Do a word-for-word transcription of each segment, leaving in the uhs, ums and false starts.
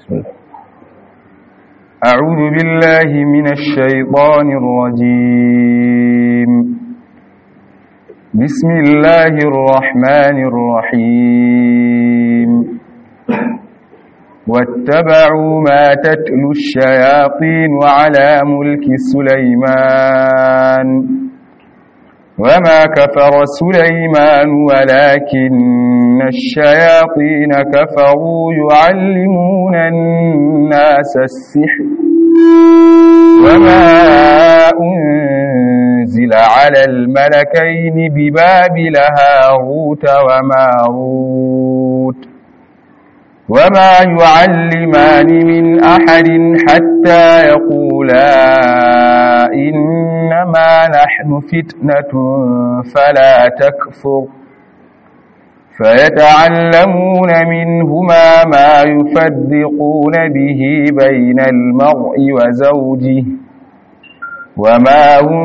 بسم الله. أعوذ بالله من الشيطان الرجيم. بسم الله الرحمن الرحيم. واتبعوا ما تتلو الشياطين على ملك سليمان وما كفر سليمان ولكن الشياطين كفروا يعلمون الناس السحر وما أنزل على الملكين ببابل هاروت وماروت وما يعلمان من أحد حتى يقولا إنما نحن فتنة فلا تكفر فيتعلمون منهما ما يفرقون به بين المرء وزوجه وما هم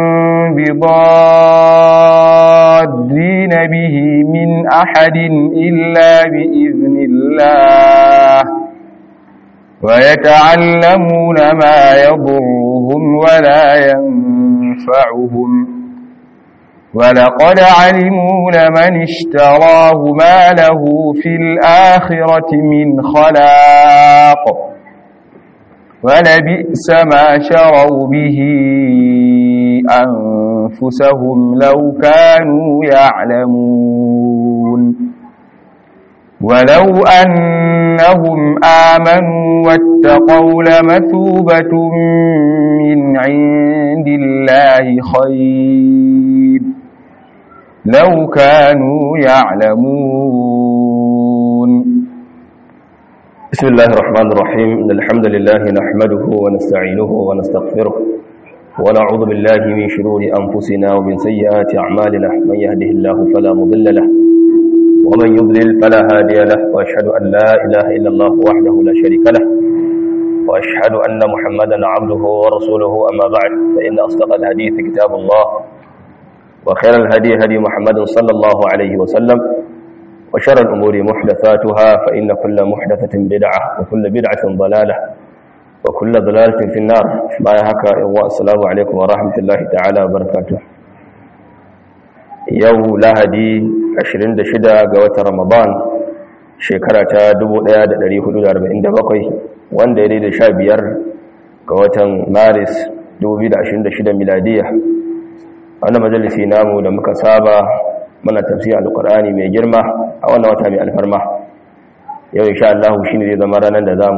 بضارين به من أحد إلا بإذن الله ويتعلمون ما يضرهم ولا ينفعهم ولقد علموا لمن اشتراه ما له في الآخرة من خلاق ولبئس ما شروا به أنفسهم لو كانوا يعلمون ولو أنهم آمنوا واتقوا لمثوبة من عند الله خير لو كانوا يعلمون. بسم الله الرحمن الرحيم. إن الحمد لله نحمده ونستعينه ونستغفره ونعوذ بالله من شرور أنفسنا ومن سيئات أعمالنا. من يهده الله فلا مضل له ومن يضلل فلا هادي له وأشهد أن لا إله إلا الله وحده لا شريك له وأشهد أن محمدا عبده ورسوله. أما بعد فإن أصدق الحديث كتاب الله وخير الهدي هدي محمد صلى الله عليه وسلم وشر الأمور محدثاتها فإن كل محدثة بدعة وكل بدعة ضلالة وكل ضلالة في النار. بايعك والسلام عليكم ورحمة الله تعالى وبركاته. يوم لهدي عشرين دشدا قوة رمضان شكرة دبو دياد دري حدود أربعين دبقي وان ديري دشابير قوة مارس دبو بيد عشرين دشدا ميلادية. أنا مجلسي نامو لمكا سابا من تفسير القرآن من جرمة أو أنا وتامي الفرمة. يوم إن شاء الله شيني ذي ضمرنا ندامو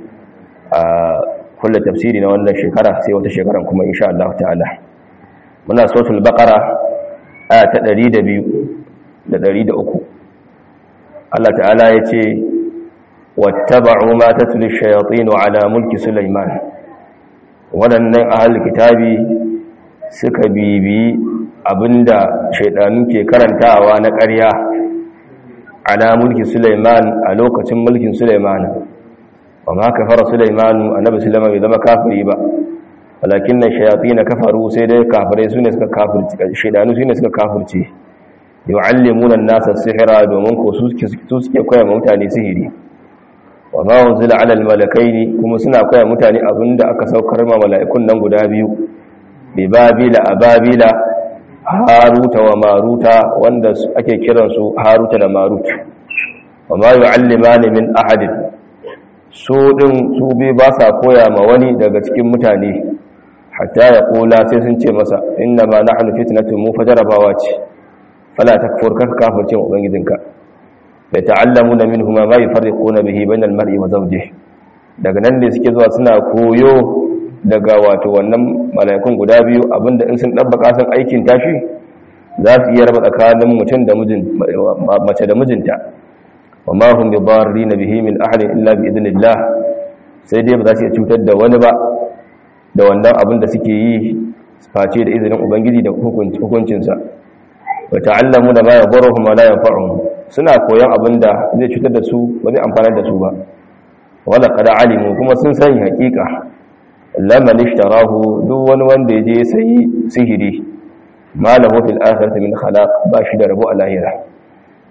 كل تفسيرنا وأن شكرة سيوة شكرا كما إن شاء الله تعالى. من سورة البقرة آية تدريد بيو تدريد أكو الله تعالى يتي واتبعوا ما تتلو الشياطين على ملك سليمان. ولن أهل الكتاب suka bibi abinda shaidanu ke karantawa na ƙarya ala mulki Sulaiman a lokacin mulkin Sulaiman. wa ma kafara Sulaiman, annabi Sulaiman bai zama kafiri ba, walakin shayatin kafaru, sai dai kafirai sune suka kafirci, shaidanu sune suka kafirce. yu'allimuna an-nasa as-sihra, domin ko su suke koya mutane sihiri. wa ma unzila ala al-malakaini, kuma suna koya mutane abinda aka saukar ma mala'ikun nan guda biyu bi babila a babila, haruta wa maruta, wanda ake kiransu haruta da marut. wa ma yu'allimani min ahadin, su din su bi ba sa koya ma wani daga cikin mutane, hatta ya kula sai sun ce masa inna ma nahnu fitnatun, mu fajarabawa ce, fala takfur, ka kafircin ubangijinka. ya ta'allamuna minhuma ma yufarriquna bihi bainal mar'i wa zawjihi, daga nan ne suke zuwa suna koyo daga wato wannan mala'ikun guda biyu abinda in sun dabbaka sun aikin tashi za su iya raba tsakanin mutum da mijin mace da mijinta. wa ma hum bidarrin bihi min ahadin illa bi idnillah, sai dai ba za su iya cutar da wani ba da wannan abin da suke yi face da izinin ubangiji da hukuncin sa. wa ta'allamuna ma yadurruhum wa la yanfa'uhum, suna koyon abin da zai cutar da su ba zai amfanar da su ba. wala qad alimu, kuma sun sani hakika laman ishtarahu, duk wani wanda ya je sai sihiri, ma lahu fil akhirati min khalaq, ba shi da rabo a lahira.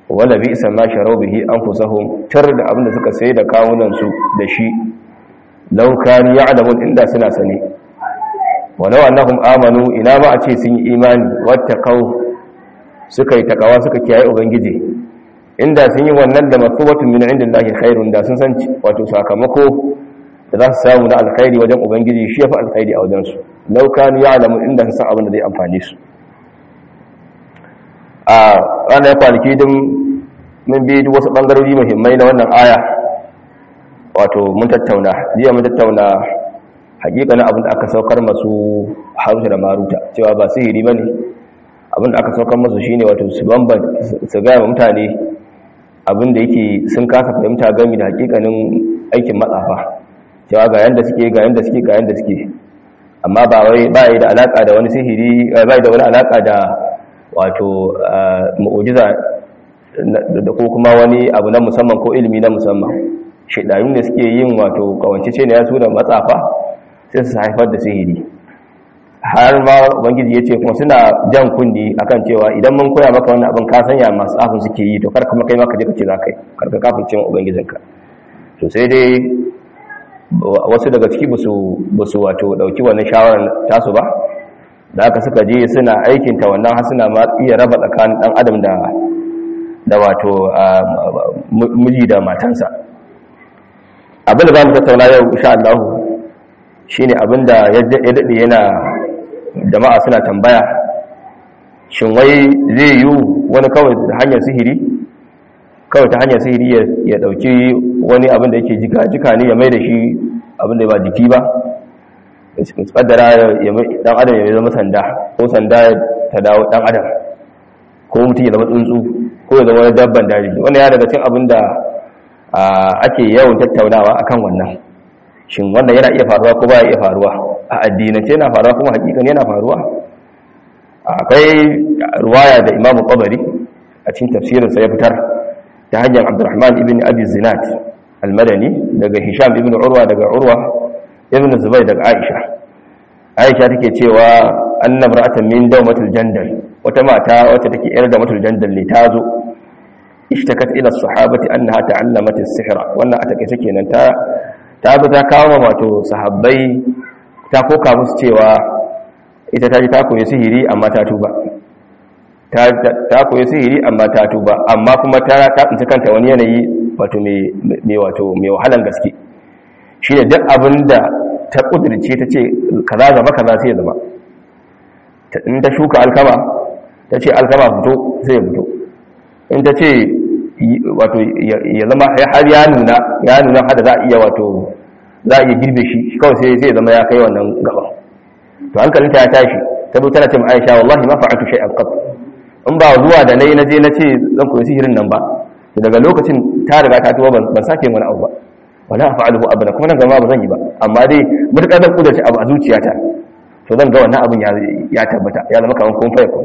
wala bi isa ma sharau bihi anfusahum tar da abinda suka sai da kawunan su da shi law kanu ya'lamun inda suna sani walau annahum amanu ina ma a ce sun yi imani wattaqau suka yi takawa suka kiyaye ubangiji inda sun yi wannan da matsubatun min indillahi khairun da sun san wato sakamako da za su samu na alkhairi wajen ubangiji shi yafi alkhairi a wajen su law kanu ya'lamun inda sun san abin da zai amfane su a ranar kwanaki din mun bi duk wasu bangarori muhimmai na wannan aya wato mun tattauna jiya mun tattauna hakikanin abin da aka saukar masu Haruta da Maruta cewa ba sihiri bane abin da aka saukar masu shine wato su bamba su ga mutane abin da yake sun kasa fahimta game da hakikanin aikin matsafa cewa ga yanda suke ga yanda suke ga yanda suke amma ba wai ba yi da alaka da wani sihiri ba yi da wani alaka da wato mu'ujiza da ko kuma wani abu na musamman ko ilimi na musamman shedayun ne suke yin wato kawancece ne ya su da matsafa sai su haifar da sihiri har ma ubangiji yace kuma suna jan kundi akan cewa idan mun koya maka wannan abin ka sanya masu afin suke yi to kar kuma kai maka je kace zakai kar ka kafircin ubangijinka to sai dai wasu daga ciki basu basu wato dauki wannan shawaran tasu ba da aka suka je suna aikinta wannan har suna ma iya raba tsakanin dan adam da da wato miji da matansa abin da za mu tattauna yau insha Allah shine abin da ya dade yana jama'a suna tambaya shin wai zai yi wani kawai da hanyar sihiri kawai ta hanyar sihiri ya dauki wani abin da yake jika jika ne ya mai da shi abin da ba jiki ba kaddara dan adam ya zama sanda ko sanda ta dawo dan adam ko mutum ya zama tsuntsu ko ya zama wani dabban daji wannan ya daga cikin abin da ake yawan tattaunawa akan wannan shin wannan yana iya faruwa ko ba ya iya faruwa a addinance yana faruwa kuma hakikan yana faruwa akwai ruwaya da Imam Tabari a cikin tafsirinsa ya fitar ta hanyar Abdurrahman ibn Abi Zinad al-Madani daga Hisham ibn Urwa daga Urwa ibn Zubayr daga Aisha Aisha take cewa annab ra'atan min dawmatul jandal wata mata wacce take yar da matul jandal ne tazo ishtakat ila sahabati annaha ta'allamat as-sihra wannan a take kenan ta ta zo ta kawo wato sahabbai ta koka musu cewa ita ta ji ta koyi sihiri amma ta tuba ta ta koyi sihiri amma ta tuba amma kuma ta ta tsinci kanta wani yanayi wato me me wato me wahalan gaske shi ne duk abinda ta kudirce ta ce kaza zama kaza sai ya zama in ta shuka alkama ta ce alkama fito sai ya fito in ta ce wato ya zama har ya nuna ya nuna hada za a iya wato za a iya girbe shi kawai sai zai zama ya kai wannan gaba to hankalinta ya tashi ta zo tana ce ma Aisha wallahi ma fa'atu shay'an qat in ba zuwa da nayi naje nace zan koyi sihirin nan ba daga lokacin ta riga ta tuwa ban sake wani abu ba wala fa'aluhu abada kuma nan gaba ba zan yi ba amma dai mutakar da kudace abu a zuciyata to zan ga wannan abun ya ya tabbata ya zama kaman kun fayyako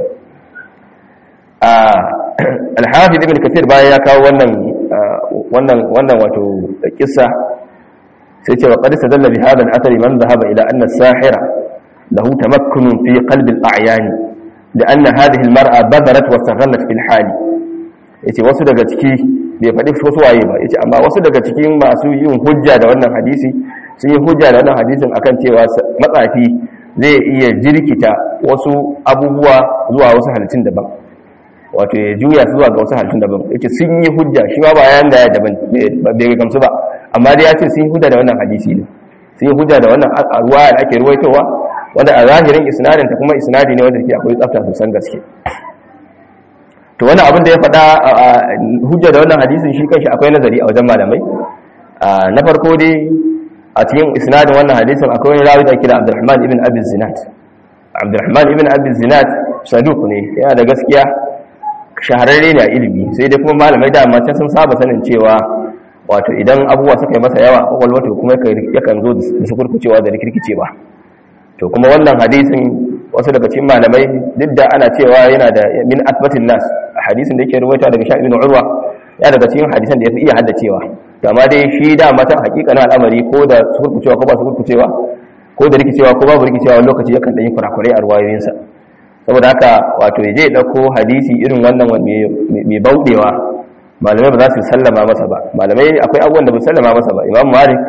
ah al-Hafiz Ibn Kathir baya ya kawo wannan wannan wannan wato kissa sai ce wa qad sadalla bi hadha al-athari man dhahaba ila anna as-sahira lahu tamakkun fi qalbi al-a'yan لأن هذه المرأة بذرت واستغلت في الحال yace wasu daga ciki bai faɗi wasu waye ba yace amma wasu daga cikin masu yin hujja da wannan hadisi sun yi hujja da wannan hadisin akan cewa matsafi zai iya jirkita wasu abubuwa zuwa wasu halittun daban wato ya juya su zuwa ga wasu halittun daban yace sun yi hujja shi ma ba yayin da ya daban bai gamsu ba amma dai yace sun yi hujja da wannan hadisi ne sun yi hujja da wannan ruwaya da ake ruwaitowa wanda a zahirin isnadin ta kuma isnadi ne wanda ke akwai tsafta sosan gaske to wani abin da ya faɗa hujja da wannan hadisin shi kanshi akwai nazari a wajen malamai na farko dai a cikin isnadin wannan hadisin akwai wani rawi da kira Abdurrahman ibn Abi Zinad Abdurrahman ibn Abi Zinad saduq ne yana da gaskiya shahararre ne a ilimi sai dai kuma malamai da amma sun saba sanin cewa wato idan abubuwa suka yi masa yawa kwakwalwa to kuma yakan zo da su kurkucewa da rikirkicewa to kuma wannan hadisin wasu daga cikin malamai duk da ana cewa yana da min asbatin nas hadisin da yake ruwaita daga Sha ibn Urwa ya daga cikin hadisan da yafi iya haddacewa to amma dai shi da matan hakikanin al'amari ko da sukurkucewa ko ba sukurkucewa ko da rikicewa ko babu rikicewa wani lokaci yakan dan yi kurakurai a ruwayoyinsa saboda haka wato yaje ya dauko hadisi irin wannan mai baudewa malamai ba za su sallama masa ba malamai akwai abubuwan da ba sallama masa ba Imam Malik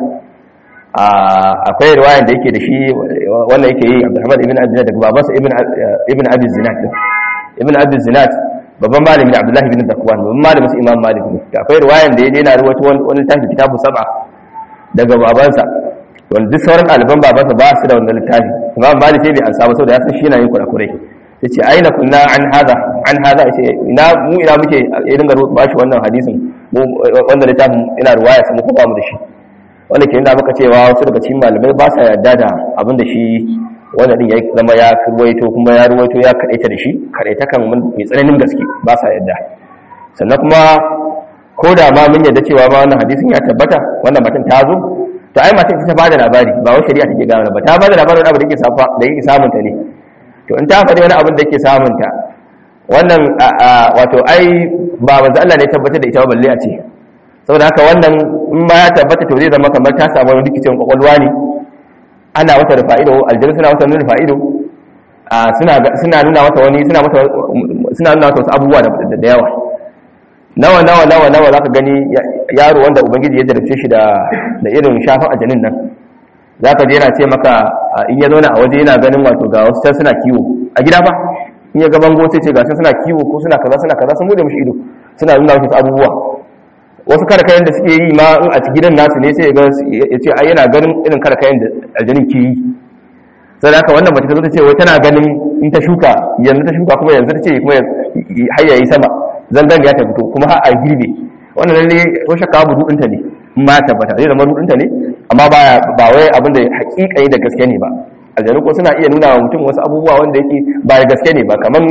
akwai riwayar da yake da shi wannan yake yi Abdurrahman ibn Abi Zinad daga babansa ibn ibn Abi Zinad ibn Abi Zinad babban malami ne Abdullah ibn Zakwan babban malamin su Imam Malik ne akwai riwayar da yake yana rawaito wani tafi kitabu sab'a daga babansa wanda duk sauran ɗaliban babansa ba su da wannan littafi Imam Malik sai bai ansa ba saboda ya san shi yana yin kurakurai yace aina kunna an hada an hada yace ina mu ina muke ya dinga ba shi wannan hadisin mu wannan littafin ina riwaya sai mu ba mu da shi wanda ke nuna maka cewa wasu daga cikin malamai ba sa yarda da abin da shi wanda din ya zama ya ruwaito kuma ya ruwaito ya kadaita da shi kadaita kan mai tsananin gaske ba sa yarda sannan kuma ko da ma mun yarda cewa ma wannan hadisin ya tabbata wannan matan ta zo to ai matan ta bada labari ba wai shari'a take gano ba ta bada labarin abin da yake safa da yake samun ta ne to in ta faɗi wani abin da yake samun ta wannan wato ai ba manzo Allah ne tabbatar da ita ba balle a ce saboda haka wannan in ma ya tabbata to zai zama kamar ta samu wani rikicin kwakwalwa ne ana wata da fa'ido aljanna suna wata nuna fa'ido suna suna nuna mata wani suna mata suna nuna mata wasu abubuwa da da yawa nawa nawa nawa nawa zaka gani yaro wanda ubangiji ya jarabce shi da da irin shafin ajanin nan zaka je yana ce maka in ya zauna a waje yana ganin wato ga wasu can suna kiwo a gida ba in ya ga bango sai ce ga can suna kiwo ko suna kaza suna kaza sun bude mishi ido suna nuna wasu abubuwa wasu karakayen da suke yi ma in a gidan nasu ne sai ya ce ai yana ganin irin karakayen da aljanin ke yi sai haka wannan mace ta zo ta ce wai tana ganin in ta shuka yanzu ta shuka kuma yanzu ta ce kuma har yayi sama zangan ya ta fito kuma har a girbe wannan lalle ko shakka abu dudinta ne ma tabbata zai zama dudinta ne amma ba ba wai abin da hakika da gaske ne ba aljanu ko suna iya nuna wa mutum wasu abubuwa wanda yake ba da gaske ne ba kaman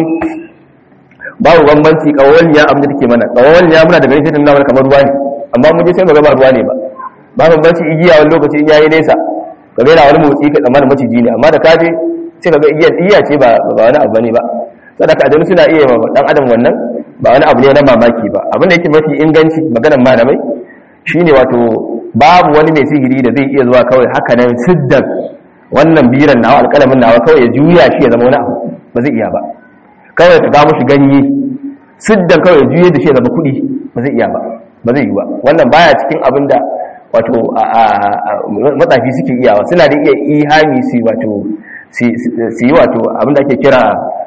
babu bambanci kawaliya abin da take mana kawaliya muna da gani sai nuna mana kamar ruwa ne amma mun je sai mu ga ba ruwa ne ba ba bambanci igiya wani lokaci in yayi nesa ka ga yana wani motsi ka tsammanin maciji ne amma da kaje sai ka ga igiya iya ce ba ba wani abu ne ba sadaka aljanu suna iya ma dan adam wannan ba wani abu ne na mamaki ba abin da yake mafi inganci maganar malamai shine wato babu wani mai sihiri da zai iya zuwa kawai haka nan siddan wannan biran nawa alƙalamin nawa kawai ya juya shi ya zama wani abu ba zai iya ba kawai ta ga mushi ganye siddan kawai ya juye da shi ya zama kuɗi ba zai iya ba ba zai yi ba wannan baya cikin abin da wato matsafi suke iyawa suna da iya ihami su wato su yi wato abin da ake kira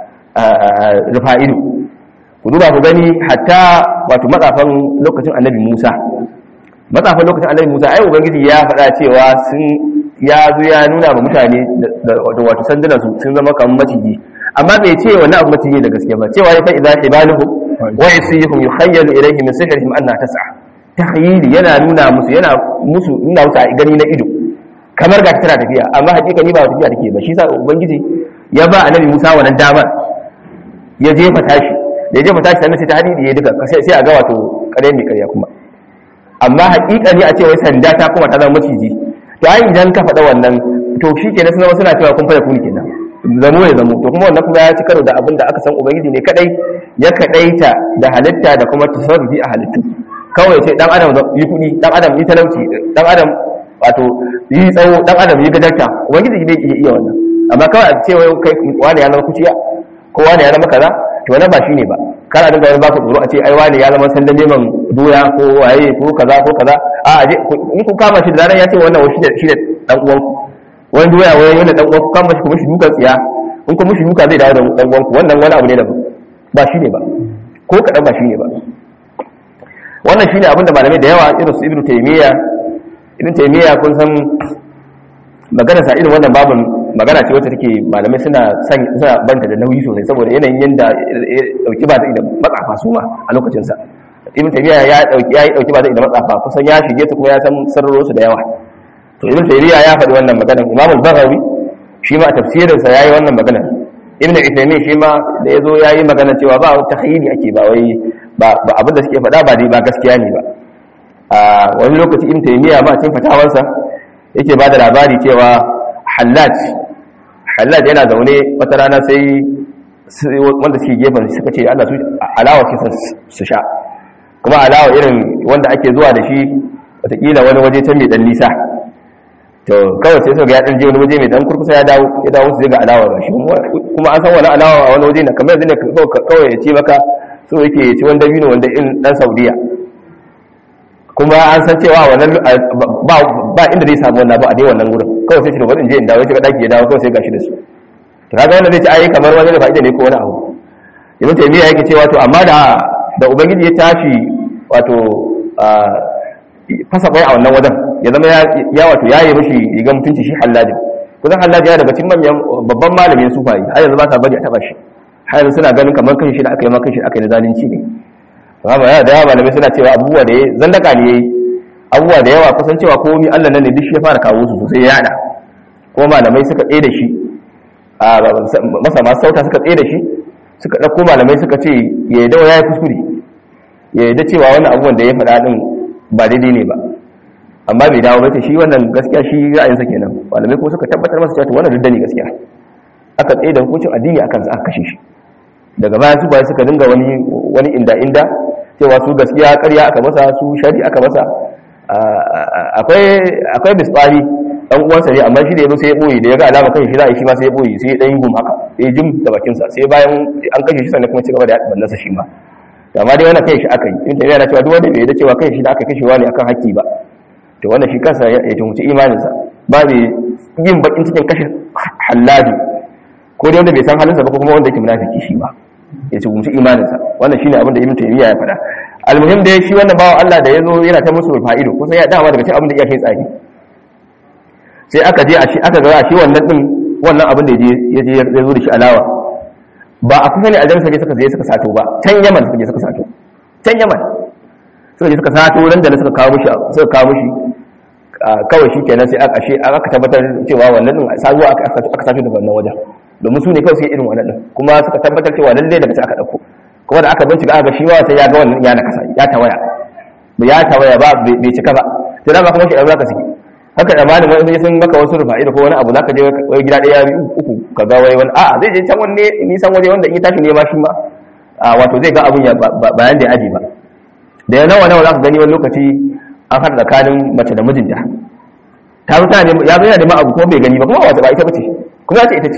rufa ido ku duba ku gani hatta wato matsafan lokacin annabi Musa matsafan lokacin annabi Musa ai ubangiji ya faɗa cewa sun ya zo ya nuna wa mutane da wato sandunan su sun zama kamar maciji amma bai ce wannan abu maciji da gaske ba cewa ya fa idza hibaluhum wa yasihum yukhayyalu ilayhi min sihrihim anna tas'a tahyili yana nuna musu yana musu nuna musu a gani na ido kamar ga tana tafiya amma hakika ni ba tafiya take ba shi sa ubangiji ya ba annabi Musa wannan damar ya jefa tashi da ya jefa tashi sannan sai ta hadidi ya duka sai a ga wato kare mai karya kuma amma hakika ne a ce wai sanda ta kuma ta zama maciji to ai idan ka faɗa wannan to shi kenan sun zama suna cewa kun fara kuni kenan zamo ya zamo to kuma wannan kuma ya ci karo da abin da aka san ubangiji ne kadai ya kadaita da halitta da kuma tasarrufi a halittu kawai sai dan adam yi kudi dan adam yi talauci dan adam wato yi tsawo dan adam yi gajarta ubangiji ne iya iya wannan amma kawai a ce wai kai wani ya zama kuciya ko wani ya zama kaza to wannan ba shine ba kana dinga wani baka tsoro a ce ai wani ya zama sandan neman doya ko waye ko kaza ko kaza a aje in ku kama shi da ranar ya ce wannan wai shi da dan uwan wani doya wai wannan dan uwan ku kama shi kuma shi dukan tsiya in kuma shi duka zai dawo da dan uwan ku wannan wani abu ne da ba shine ba ko kadan ba shine ba wannan shine abinda malamai da yawa irin su Ibn Taymiyyah Ibn Taymiyyah kun san magana sa irin wannan babun magana ce wacce take malamai suna suna banta da nauyi sosai saboda yanayin yanda dauki ba zai da matsafa su ma a lokacin sa Ibn Taymiyyah ya dauki ya dauki ba zai da matsafa kusan ya shige su kuma ya san sarro su da yawa to Ibn Taymiyyah ya faɗi wannan magana Imam al-Baghawi shi ma a tafsirin sa yayi wannan magana Ibn Uthaymeen shi ma da yazo yayi magana cewa ba takhayyuli ake ba wai ba abinda suke faɗa ba dai ba gaskiya ne ba a wani lokaci Ibn Taymiyyah ba a cikin fatawarsa yake ba da labari cewa Hallaj Hallaj yana zaune wata rana sai wanda suke gefen suka ce Allah su alawa ce su sha kuma alawa irin wanda ake zuwa da shi watakila wani waje can mai dan nisa to kawai sai suka ga ya dan je wani waje mai dan kurkusa ya dawo ya dawo su ga alawa ba shi kuma an san wani alawa a wani waje ne kamar yanzu ne kawai ya ce maka so yake ci wanda dabino wanda in dan Saudiya kuma an san cewa wannan ba ba inda zai samu wannan ba a dai wannan gurin kawai sai shi da in je in dawo shiga daki ya dawo kawai sai gashi da su to kaga wannan zai ci ai kamar wani da fa'ida ne ko wani abu ibn taymiya yake cewa to amma da da ubangiji ya tashi wato fasa bai a wannan wajen ya zama ya wato yayi mishi riga mutunci shi Hallaj kusan Hallaj ya daga cikin manyan babban malamin sufayi har yanzu ba sa bari a taba shi har yanzu suna ganin kamar kan shi da aka yi maka shi aka yi zalunci ne amma ya da yawa malamai suna cewa abubuwa da yayi zandaka ne yayi abubuwa da yawa kusan cewa komai Allah nan ne duk shi ya fara kawo su sosai ya yada ko malamai suka tsaye da shi a masa masu sauta suka tsaye da shi suka dauko malamai suka ce ya yi dawo yayi kuskure ya yi da cewa wannan abubuwan da ya faɗa din ba daidai ne ba amma bai dawo ba ta shi wannan gaskiya shi ra'ayinsa kenan malamai ko suka tabbatar masa cewa wannan duk ne gaskiya aka tsaye da hukuncin addini akan sa aka kashe shi daga baya su bayan suka dinga wani wani inda inda cewa su gaskiya ƙarya aka masa su shari aka masa akwai akwai bisbari dan uwansa ne amma shi da yazo sai ya boye da ya ga alama kan shi za a yi shi ma sai ya boye sai ya dan gum haka sai jim da bakin sa sai bayan an kashe shi sannan kuma ci gaba da bannan sa shi ma amma dai wannan kai shi aka yi in tafiya na cewa duk wanda bai da cewa kai shi da aka kashewa ne akan haƙƙi ba to wannan shi kansa ya tunci imanin sa ba bai yin bakin cikin kashe Hallaj ko dai wanda bai san halinsa ba ko kuma wanda yake munafiki shi ba ya ci gumshi imaninsa wannan shine abin da Ibn Taymiyyah ya faɗa almuhim dai shi wannan bawo Allah da yazo yana ta musu fa'ido kusan ya dama daga cikin abin da yake tsafi sai aka je a shi aka ga shi wannan din wannan abin da yaje ya zo da shi alawa ba a kusa ne a jansa ne suka je suka sato ba can Yaman suka je suka sato can Yaman suka je suka sato ran da suka kawo mishi suka kawo mishi kawai shi kenan sai aka shi aka tabbatar cewa wannan din sabuwa aka aka sato daga wannan wajen domin su ne kawai sai irin wannan din kuma suka tabbatar cewa lalle daga cikin aka dauko kuma da aka bincika aka shi ma sai ya ga wannan ya nakasa ya tawaya ya tawaya ba bai cika ba sai da ba kuma shi zaka saki haka da malamin wani sun maka wasu rufa'i da ko wani abu zaka je wai gida daya biyu uku ka ga wai wani a zai je can wanne nisan waje wanda in tashi ne ma shi ma a wato zai ga abun ya bayan da ya aji ba da ya nawa nawa zaka gani wani lokaci an haɗa tsakanin mace da mijinta ta zo tana ya zo yana neman abu kuma bai gani ba kuma wata ba ita bace kuma ya ce ita ce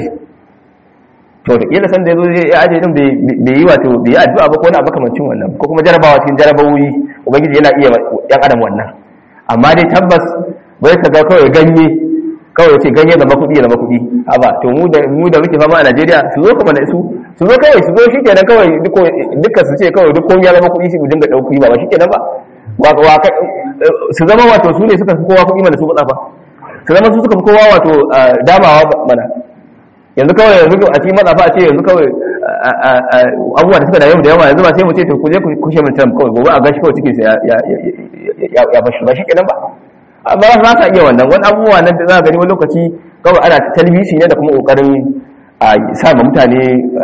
to da kila san da yazo ya aje din bai yi wato bai yi addu'a ba ko wani abu kamancin wannan ko kuma jarabawa cikin jarabawoyi ubangiji yana iya yan adam wannan amma dai tabbas bai ka ga kawai ganye kawai ce ganye zama kuɗi zama kuɗi haba to mu da mu da muke fama a Najeriya su zo kuma da su su zo kawai su zo shikenan kawai dukkan su ce kawai duk komai ya zama kuɗi shi mu dinga dauki ba ba shikenan ba wa su zama wato su ne suka fi kowa kuɗi mana su ba su zama su suka fi kowa wato damawa mana yanzu kawai yanzu a cikin matsafa a ce yanzu kawai abubuwa da suka da yau da yawa yanzu ba sai mu ce to ku je ku kushe mun Trump kawai gobe a gashi kawai cikin sa ya ya ya bashi ba shi kenan ba amma ba za ta iya wannan wani abubuwa nan da za ka gani wani lokaci kawai ana talbisi ne da kuma kokarin a sa ma mutane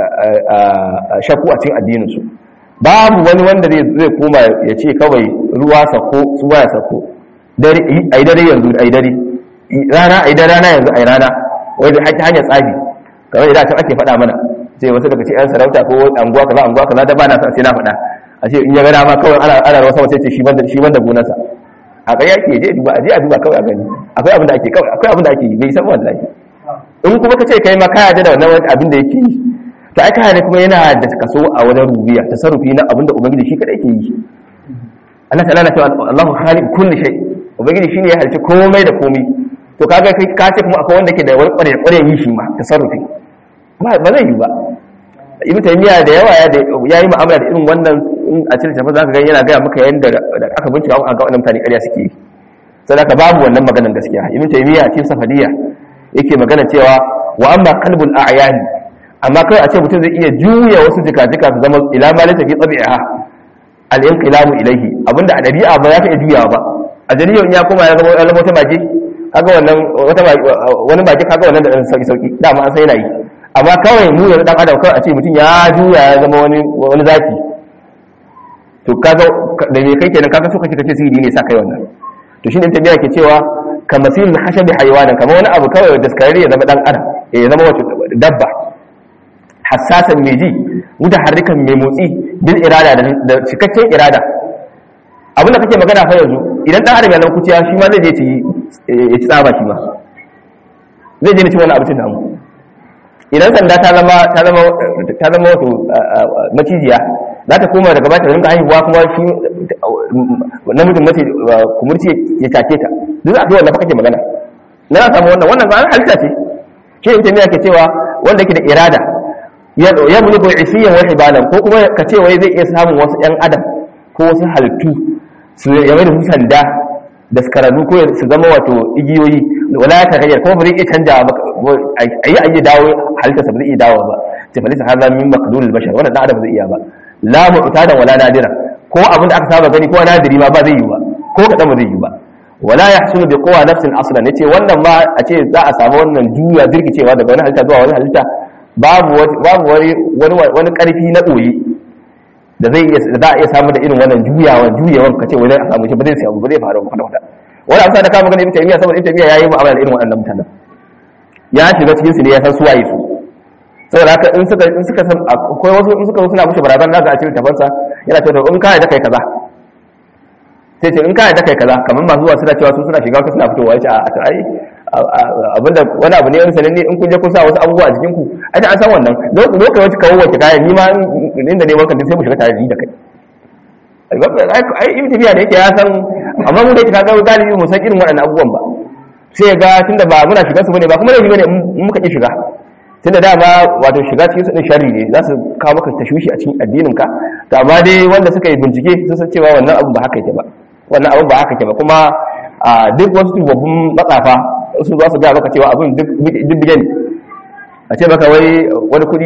shakku a cikin addinin su babu wani wanda zai koma ya ce kawai ruwa sako su waya sako dare ai dare yanzu ai dare rana ai dare rana yanzu ai rana wai ta hanyar tsabi kamar idan ta ake faɗa mana sai wasu daga cikin sarauta ko anguwa kaza anguwa kaza da bana sai na faɗa a ce in ya ga dama kawai ana ana wasa wace ce shi banda shi banda gonarsa a ga yake je duba aje a duba kawai a gani akwai abin da ake kawai akwai abin da ake bai san wallahi in kuma kace kai ma ka yarda da wannan abin da yake yi to ai ka ne kuma yana da kaso a wajen rububiyya tasarrufi na abin da ubangiji shi kadai yake yi Allah ta'ala na cewa Allahu khaliq kulli shay ubangiji shine ya halci komai da komai to kaga kai ka ce kuma akwai wanda ke da wani kware kware yi shi ma tasarrufi ba ba zai yi ba ibn taymiya da yawa ya yi mu'amala da irin wannan a cikin tafi zaka ga yana ga maka yanda aka bincika an ga wannan mutane ƙarya suke yi sadaka babu wannan maganar gaskiya ibn taymiya cikin safadiyya yake magana cewa wa amma qalbul a'yan amma kai a ce mutum zai iya juya wasu jika-jika su zama ila ma laysa fi tabi'iha al-inqilabu ilayhi abinda a dabi'a ba za ta iya juyawa ba a dalilin ya kuma ya zama wata wata baje kaga wannan wata wani baje kaga wannan da dan sauki sauki dama an sai yana yi amma kawai mu yanzu dan adam kawai a ce mutum ya juya ya zama wani wani zaki to kaga da me kai kenan kaga so kake kace sihiri ne sa kai wannan to shine in tabiya ke cewa kamasil hashabi haywanan kamar wani abu kawai da skare ya zama dan adam ya zama wata dabba hassasan mai ji mutaharrikan mai motsi bil irada da cikakken irada abinda kake magana fa yanzu idan dan adam ya zama kuciya shi ma zai je ci ya ci tsaba shi ma zai je ne ci wani abincin namu idan sanda ta zama ta zama ta zama wato macijiya za ta koma daga bata rinka haihuwa kuma shi namijin mace kumurci ya take ta duk a wannan fa kake magana na samu wannan wannan ba halitta ce shi in tamiya ke cewa wanda yake da irada ya mulku isiyan wa hibalan ko kuma ka ce wai zai iya samun wasu ɗan adam ko wasu halittu su ya mai da su sanda da skararru ko su zama wato igiyoyi wala ta gayyar kuma ba zai iya canja ba ayi ayi dawo halitta sa ba zai iya dawo ba sai falisa hadha min maqdurul bashar wannan dan adam zai iya ba la mu'tadan wala nadira ko abin da aka saba gani ko nadiri ma ba zai yi ba ko kadan ba zai yi ba wala yahsulu bi quwa nafsin aslan yace wannan ma a ce za a samu wannan juya zirkicewa daga wani halitta zuwa wani halitta babu babu wani wani wani karfi na doyi da zai iya za a iya samu da irin wannan juyawan juyawan kace wani a samu shi ba zai samu ba zai faru ba kwata wala amsa da ka magana ibn taymiya saboda ibn taymiya yayi mu'amala da irin waɗannan mutanen ya shiga cikin su ne ya san su waye su saboda haka in suka in suka san akwai wasu in suka suna mushi barazan da a cikin tafansa yana cewa in ka da kai kaza sai ce in ka da kai kaza kamar masu zuwa suna cewa su suna shiga wasu suna fitowa yace a to ai abinda wani abu ne wani sanin ne in kun je kun sa wasu abubuwa a jikin ku ai an san wannan lokacin wacce kawo wacce kaya ni ma inda ne wankan sai mu shiga tare da kai ai ibn tabiya da yake ya san amma mu da yake kaga galibi mu san irin waɗannan abubuwan ba sai ga tunda ba muna shiga su bane ba kuma laifi bane in muka ki shiga tunda dama wato shiga cikin su din sharri ne za su kawo maka tashwishi a cikin addinin ka to amma dai wanda suka yi bincike sun san cewa wannan abu ba haka yake ba wannan abu ba haka yake ba kuma duk wasu tubabbun matsafa su za su ga maka cewa abin duk duk ne a ce maka wai wani kudi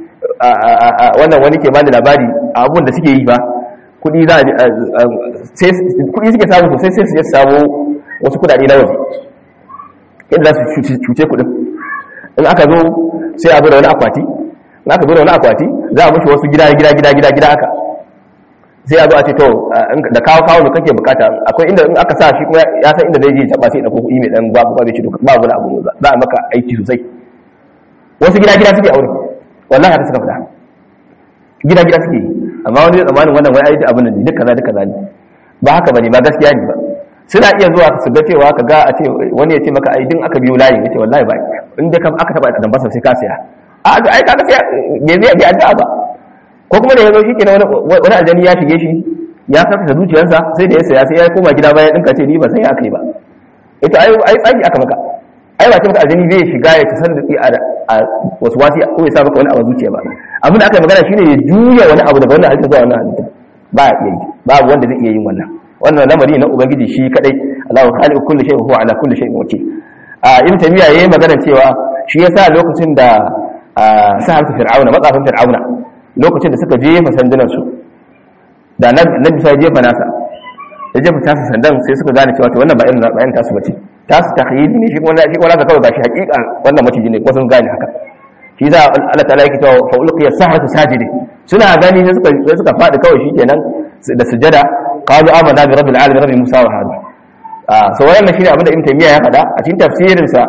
wannan wani ke bani labari abun da suke yi ba kudi za sai kudi suke samu sosai sai su je samu wasu kudade na waje inda za su cuce kudin in aka zo sai a zo da wani akwati in aka zo da wani akwati za a mushi wasu gida gida gida gida gida haka sai a zo a ce to da kawo kawo da kake bukata akwai inda in aka sa shi kuma ya san inda zai je taba sai da ko kuɗi mai dan babu babu shi babu wani abu za a maka aiki sosai wasu gida gida suke aure wallahi haka suka fada gida gida suke amma wani zamanin wannan wai aiki abin da duka kaza duka kaza ne ba haka bane ba gaskiya ne ba suna iya zuwa su ga cewa ka ga a ce wani ya ce maka ai din aka biyo layin yace wallahi ba in dai aka taba da basa sai ka saya a ai kaga sai bai zai ga addu'a ba ko kuma da yazo shi kenan wani wani aljani ya shige shi ya saka da zuciyarsa sai da ya saya sai ya koma gida bayan dinka ce ni ba sai ya kai ba ita ai ai tsaki aka maka ai ba ce maka aljani zai shiga ya tasadduki a wasu wasi ko ya sa maka wani abu zuciya ba abin da aka magana shine ya juya wani abu daga wannan halitta zuwa wannan halitta ba ya iya yi babu wanda zai iya yin wannan wannan lamari na ubangiji shi kadai Allahu khaliqu kulli shay'in huwa ala kulli shay'in wakil a ibn tamiya yayin magana cewa shi yasa lokacin da sahabatu fir'auna matsafin fir'auna lokacin da suka jefa sandunan su da nabi sai jefa nasa da jefa tasa sandan sai suka gane cewa to wannan ba irin ba irin tasu bace tasu takhyidi ne shi kuma shi kuma kawai gashi hakika wannan maciji ne ko sun gane haka shi za Allah ta'ala yake cewa fa ulqiya sahratu sajidin suna gani sai suka sai suka fadi kawai shikenan da sujada qalu amanna bi rabbil alamin rabbi musa wa harun ah so wannan shine abinda ibn taymiya ya faɗa a cikin tafsirin sa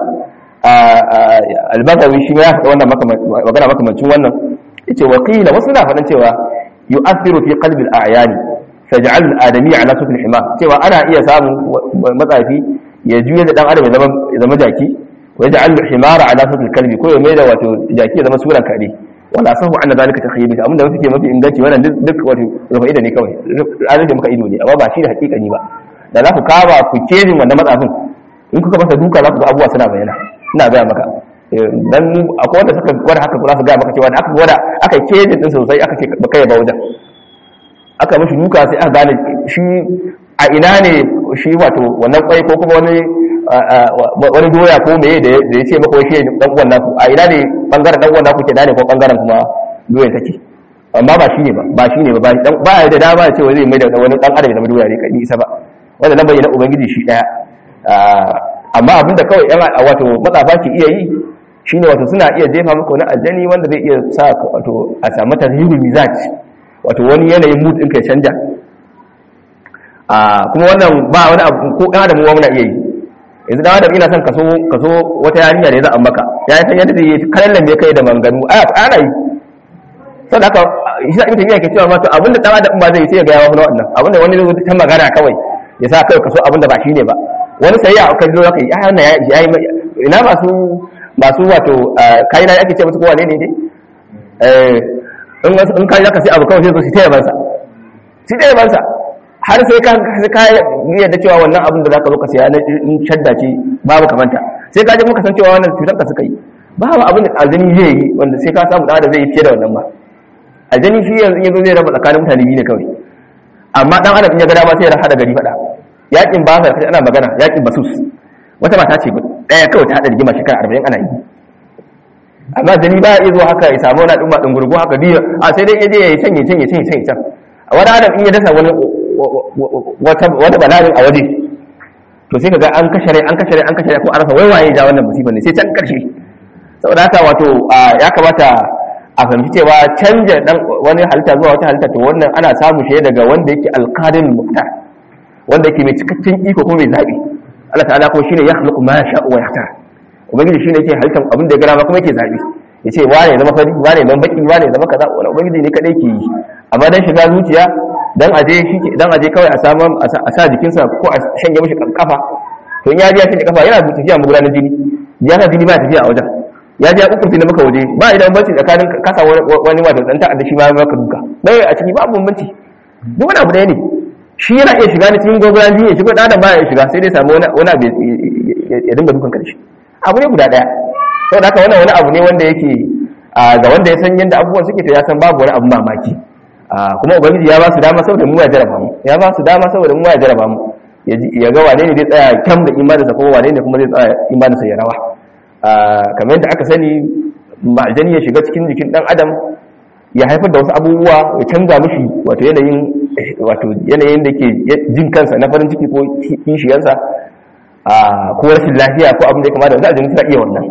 al-bagawi shi ya faɗa wannan magana makamancin wannan yace wa qila wasu na faɗan cewa yu'athiru fi qalbi al-a'yan faj'al al-adami ala sut al-himar cewa ana iya samu matsafi ya juye da dan adam ya zama ya zama jaki wa yaj'al al-himara ala sut al-kalbi ko ya maida wato jaki ya zama suran kare wala sahu anna zalika takhayyub amma da muke mafi inganci wannan duk wato rufa ido ne kawai an da muka ido ne amma ba shi da hakikani ba da za ku kawa ku kejin wannan matsafin in kuka masa duka za ku ga abubuwa suna bayyana ina ga maka dan akwai wanda suka gwada haka za su ga maka cewa da aka gwada aka kejin din sosai aka ce ba kai ba wajen aka mishi duka sai aka gane shi a ina ne shi wato wannan kwai ko kuma wani wani doya ko meye da ya ce maka wai shi dan uwan naku a ina ne bangaren dan uwan naku ke dane ko bangaren kuma doya take amma ba shi ne ba ba shi ne ba dan ba ya da dama ya ce wai zai mai da wani dan adam da doya ne kai isa ba wanda nan bayyana ubangiji shi daya amma abinda kawai yan wato matsafa ke iya yi shine wato suna iya jefa maka wani aljani wanda zai iya sa wato a samu tarhibul mizaj wato wani yanayin mood ɗin kai canja kuma wannan ba wani abu ko ɗan adam muna iya yi yanzu ɗan adam ina son kaso kaso wata yarinya ne za a maka ya san yadda zai kallon me kai da manganu a ana yi sai haka shi ita ne yake cewa ma to abinda ɗan adam ba zai yi sai ga yawa wannan abinda wani zai ta magana kawai ya sa kai kaso abinda ba shi ne ba wani sai ya kan zo kai ya wannan ya yi ina masu masu wato kai na ake ce musu kowa ne ne dai in wasu in kai zaka sai abu kawai sai zo shi taya bansa shi taya bansa har sai ka sai ka yadda cewa wannan abin da zaka zo ka saya na shadda ce babu kamanta sai ka je muka san cewa wannan cutar ka suka yi babu abin da aljani zai yi wanda sai ka samu da zai yi fiye da wannan ba aljani shi yanzu yazo zai raba tsakanin mutane biyu ne kawai amma dan adam in ya ga dama sai ya hada gari fada yakin ba sa ana magana yakin basus wata mata ce daya kawai ta hada rigima shekara arba'in ana yi amma jini ba ya zo haka ya samu wani ɗumba ɗin gurgu haka biyu a sai dai ya je ya yi canye canye canye canye can a wani adam in ya dasa wani wata bala'in a waje to sai ka ga an kashe rai an kashe rai an kashe rai ko an rasa waiwaye ja wannan musibar ne sai can karshe saboda haka wato ya kamata a fahimci cewa canja dan wani halitta zuwa wata halitta to wannan ana samu shi daga wanda yake alqadirul muqtar wanda yake mai cikakken iko ko mai zabi Allah ta'ala ko shine ya khluqu ma yasha'u wa yahtar ubangiji shine yake halittar abin da ya gara ba kuma yake zabi yace wane zama fari wane zama baki wane zama kaza wannan ubangiji ne kadai ke yi amma dan shiga zuciya dan aje shike dan aje kawai a samu a sa jikinsa ko a shanye mishi kafa to in ya ji ya shanye kafa yana tafiya magudanar jini ya sa jini ba tafiya a wajen ya ji ya kukunta na maka waje ba idan banci tsakanin kasa wani wato dan ta'adda shi ma maka duka bai a ciki babu bambanci duk wani abu da ne shi yana iya shiga ne cikin gogoran jini shi ko dan adam ba ya shiga sai dai samu wani wani abu ya dinga dukan karshe abu ne guda daya sau da haka wannan wani abu ne wanda yake ga wanda ya san yadda abubuwan suke to ya san babu wani abu mamaki kuma ubangiji ya ba su dama saboda mu ya jaraba mu ya ba su dama saboda mu ya jaraba mu ya ga wane ne zai tsaya kyam da imaninsa ko wane ne kuma zai tsaya imaninsa ya rawa kamar yadda aka sani ma'ajani ya shiga cikin jikin dan adam ya haifar da wasu abubuwa ya canza mishi wato yanayin wato yanayin da ke jin kansa na farin ciki ko kishiyansa ko rashin lafiya ko abin da ya kama da wanda aljanu suna iya wannan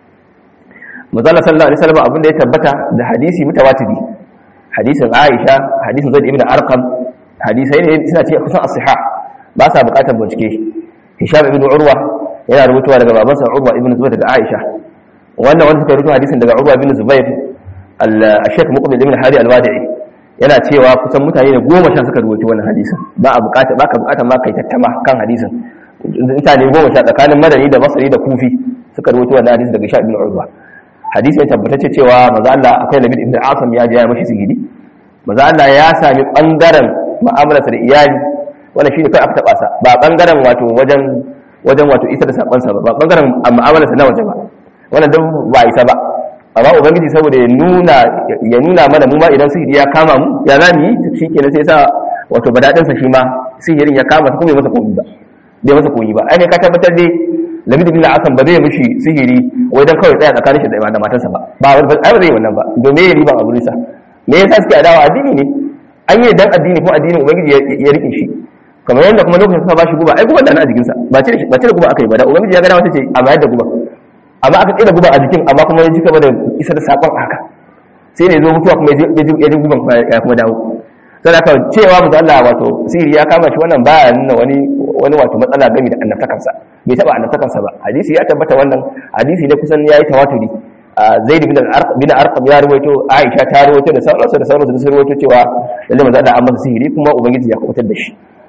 mazala sallallahu alaihi wasallam abin da ya tabbata da hadisi mutawatiri hadisin Aisha hadisin Zaid ibn Arqam hadisai ne suna ce kusan as-sihah ba sa bukatar bincike Hisham ibn Urwa yana rubutuwa daga babansa Urwa ibn Zubair daga Aisha wannan wanda suka rubuta hadisin daga Urwa ibn Zubair al-Sheikh Muqbil ibn Hadi al-Wadi'i yana cewa kusan mutane ne goma sha suka rubuta wannan hadisin ba a bukata ba ka bukatar ma kai tattama kan hadisin mutane goma sha tsakanin madani da basri da kufi suka rubuta wannan hadisi daga Sha ibn Urwa hadisi ya tabbatacce cewa manzo Allah akwai Labid ibn Asam ya je ya mashi sigidi manzo Allah ya sami bangaren mu'amalarsa da iyali wannan shine kai aka taba sa ba bangaren wato wajen wajen wato isa da sakon sa ba ba bangaren mu'amalarsa na waje ba wannan dan ba isa ba amma ubangiji saboda ya nuna ya nuna mana mu ma idan sihiri ya kama mu ya zamu yi shikenan sai sa wato badadin sa shi ma sihirin ya kama sa kuma bai masa komai ba bai masa koyi ba ai kai ka tabbatar dai Labid bin Asam ba zai mishi sihiri wai dan kawai tsaya tsakanin shi da matarsa ba ba ai ba zai wannan ba domin ya riban abu nisa me yasa suke adawa addini ne an yi dan addini ko addinin ubangiji ya rike shi kamar yadda kuma lokacin sa ba shi guba ai guba da na jikin sa ba ce ba ce guba akai ba da ubangiji ya ga dama sai ce a bayar da guba amma aka tsira guba a jikin amma kuma ya ji gaba da isa da sakon haka sai ne zo mutuwa kuma ya ji ya ji guban ya kuma dawo sai aka cewa mu Allah wato sihiri ya kama shi wannan ba nuna wani wani wato matsala game da annabtakansa bai taba annabtakansa ba hadisi ya tabbata wannan hadisi ne kusan yayi tawaturi Zaid bin al-Arqam bin Arqam ya rawaito Aisha ta rawaito da sauransu da sauransu sun rawaito cewa lalle manzo Allah amma sihiri kuma ubangiji ya kubutar da shi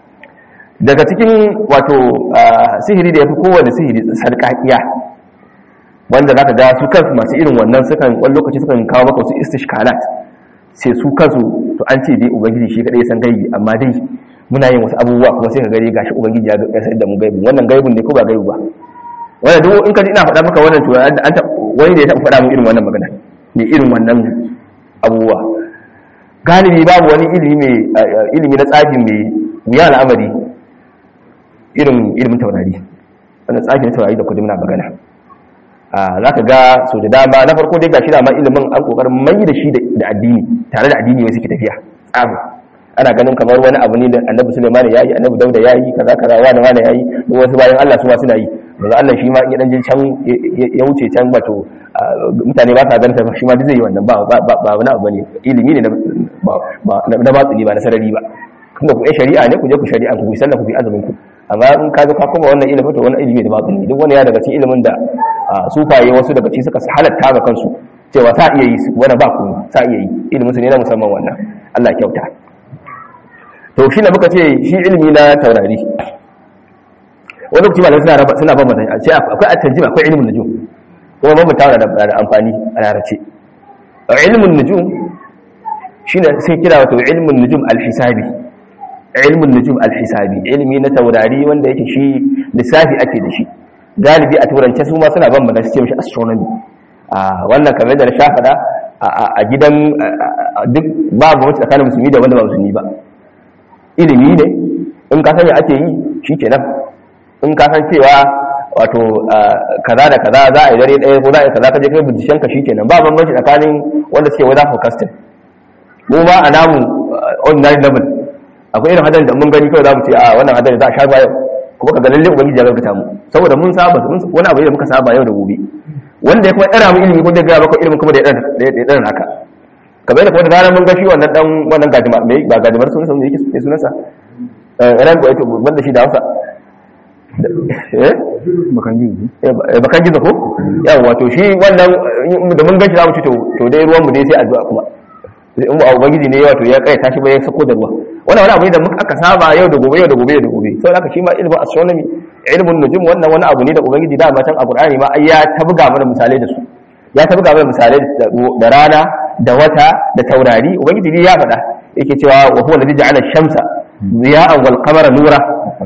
daga cikin wato sihiri da yafi kowanne sihiri sarƙaƙiya wanda zaka ga su kansu masu irin wannan sukan wani lokaci sukan kawo maka wasu istishkalat sai su kansu to an ce dai ubangiji shi kadai san gaibi amma dai muna yin wasu abubuwa kuma sai ka gari gashi ubangiji ya ga sai da mu gaibi wannan gaibin ne ko ba gaibi ba wannan duk in ka ji ina faɗa maka wannan to an ta wani da ya taɓa faɗa mu irin wannan magana ne irin wannan abubuwa galibi babu wani ilimi mai ilimi na tsafi mai wuya al'amari irin ilimin taurari wannan tsafi na taurari da kudi muna magana za ka ga so da dama na farko dai gashi da ma ilimin an kokarin mai da shi da addini tare da addini wai suke tafiya tsafi ana ganin kamar wani abu ne da annabi Sulaiman ya yi annabi Dauda ya yi kaza kaza wani wani ya yi da wasu bayan Allah su ma suna yi daga Allah shi ma in ya dan je can ya wuce can wato mutane ba sa ganin sa shi ma duk zai yi wannan ba ba wani abu ne ilimi ne na na batsili ba na sarari ba kuma ku shari'a ne ku je ku shari'a ku sallah ku bi azumin ku amma in ka zo ka kuma wannan ilimin to wannan ilimi da batsili duk wani ya daga cikin ilimin da sufaye wasu daga cikin suka halatta ga kansu cewa sa iya yi wani ba ku sa iya yi ilimin su ne na musamman wannan Allah kyauta to shi ne muka ce shi ilimi na taurari wani lokaci malamai suna raba suna bambanta a ce akwai at-tanjim akwai ilmin nujum kuma bambanta da da amfani a larabci ilmin nujum shine sai kira wato ilmun nujum al-hisabi ilmun nujum al-hisabi ilmi na taurari wanda yake shi lissafi ake da shi galibi a turance su ma suna bambanta su ce mishi astronomy a wannan kamar da na sha faɗa a gidan duk babu wacce tsakanin musulmi da wanda ba musulmi ba ilimi ne in ka sanya ake yi shi kenan in ka san cewa wato kaza da kaza za a yi dare ɗaya ko za a yi kaza ka je kai binciken ka shi kenan ba bambanci tsakanin wanda suke weather forecasting mu ma a namu ordinary level akwai irin hadarin da mun gani kawai za mu ce a wannan hadarin za a sha yau kuma ka ga lalle ubangiji ya gaskata mu saboda mun saba wani abu da muka saba yau da gobe wanda ya kuma ɗara mu ilimi ko da ga baka ilimin kuma da ya ɗara haka kamar da kuma da ranar mun ga shi wannan dan wannan gajima mai ba gajimar sunan sa ne yake ne sunansa ran ko ito banda shi da Hausa eh bakan gizo bakan gizo ko yawa to shi wannan da mun ga shi za mu ci to to dai ruwan mu dai sai addu'a kuma sai in ubangiji ne wato ya kai tashi bayan sako da ruwa wannan wani abu ne da muka aka saba yau da gobe yau da gobe da gobe saboda haka shi ma ilmin astronomy ilmin nujum wannan wani abu ne da ubangiji da matan a Qur'ani ma ai ya tabga mana misalai da su ya tabga mana misalai da rana da wata da taurari ubangiji ne ya faɗa yake cewa wa huwa alladhi ja'ala ash-shamsa diya'an wal qamara nura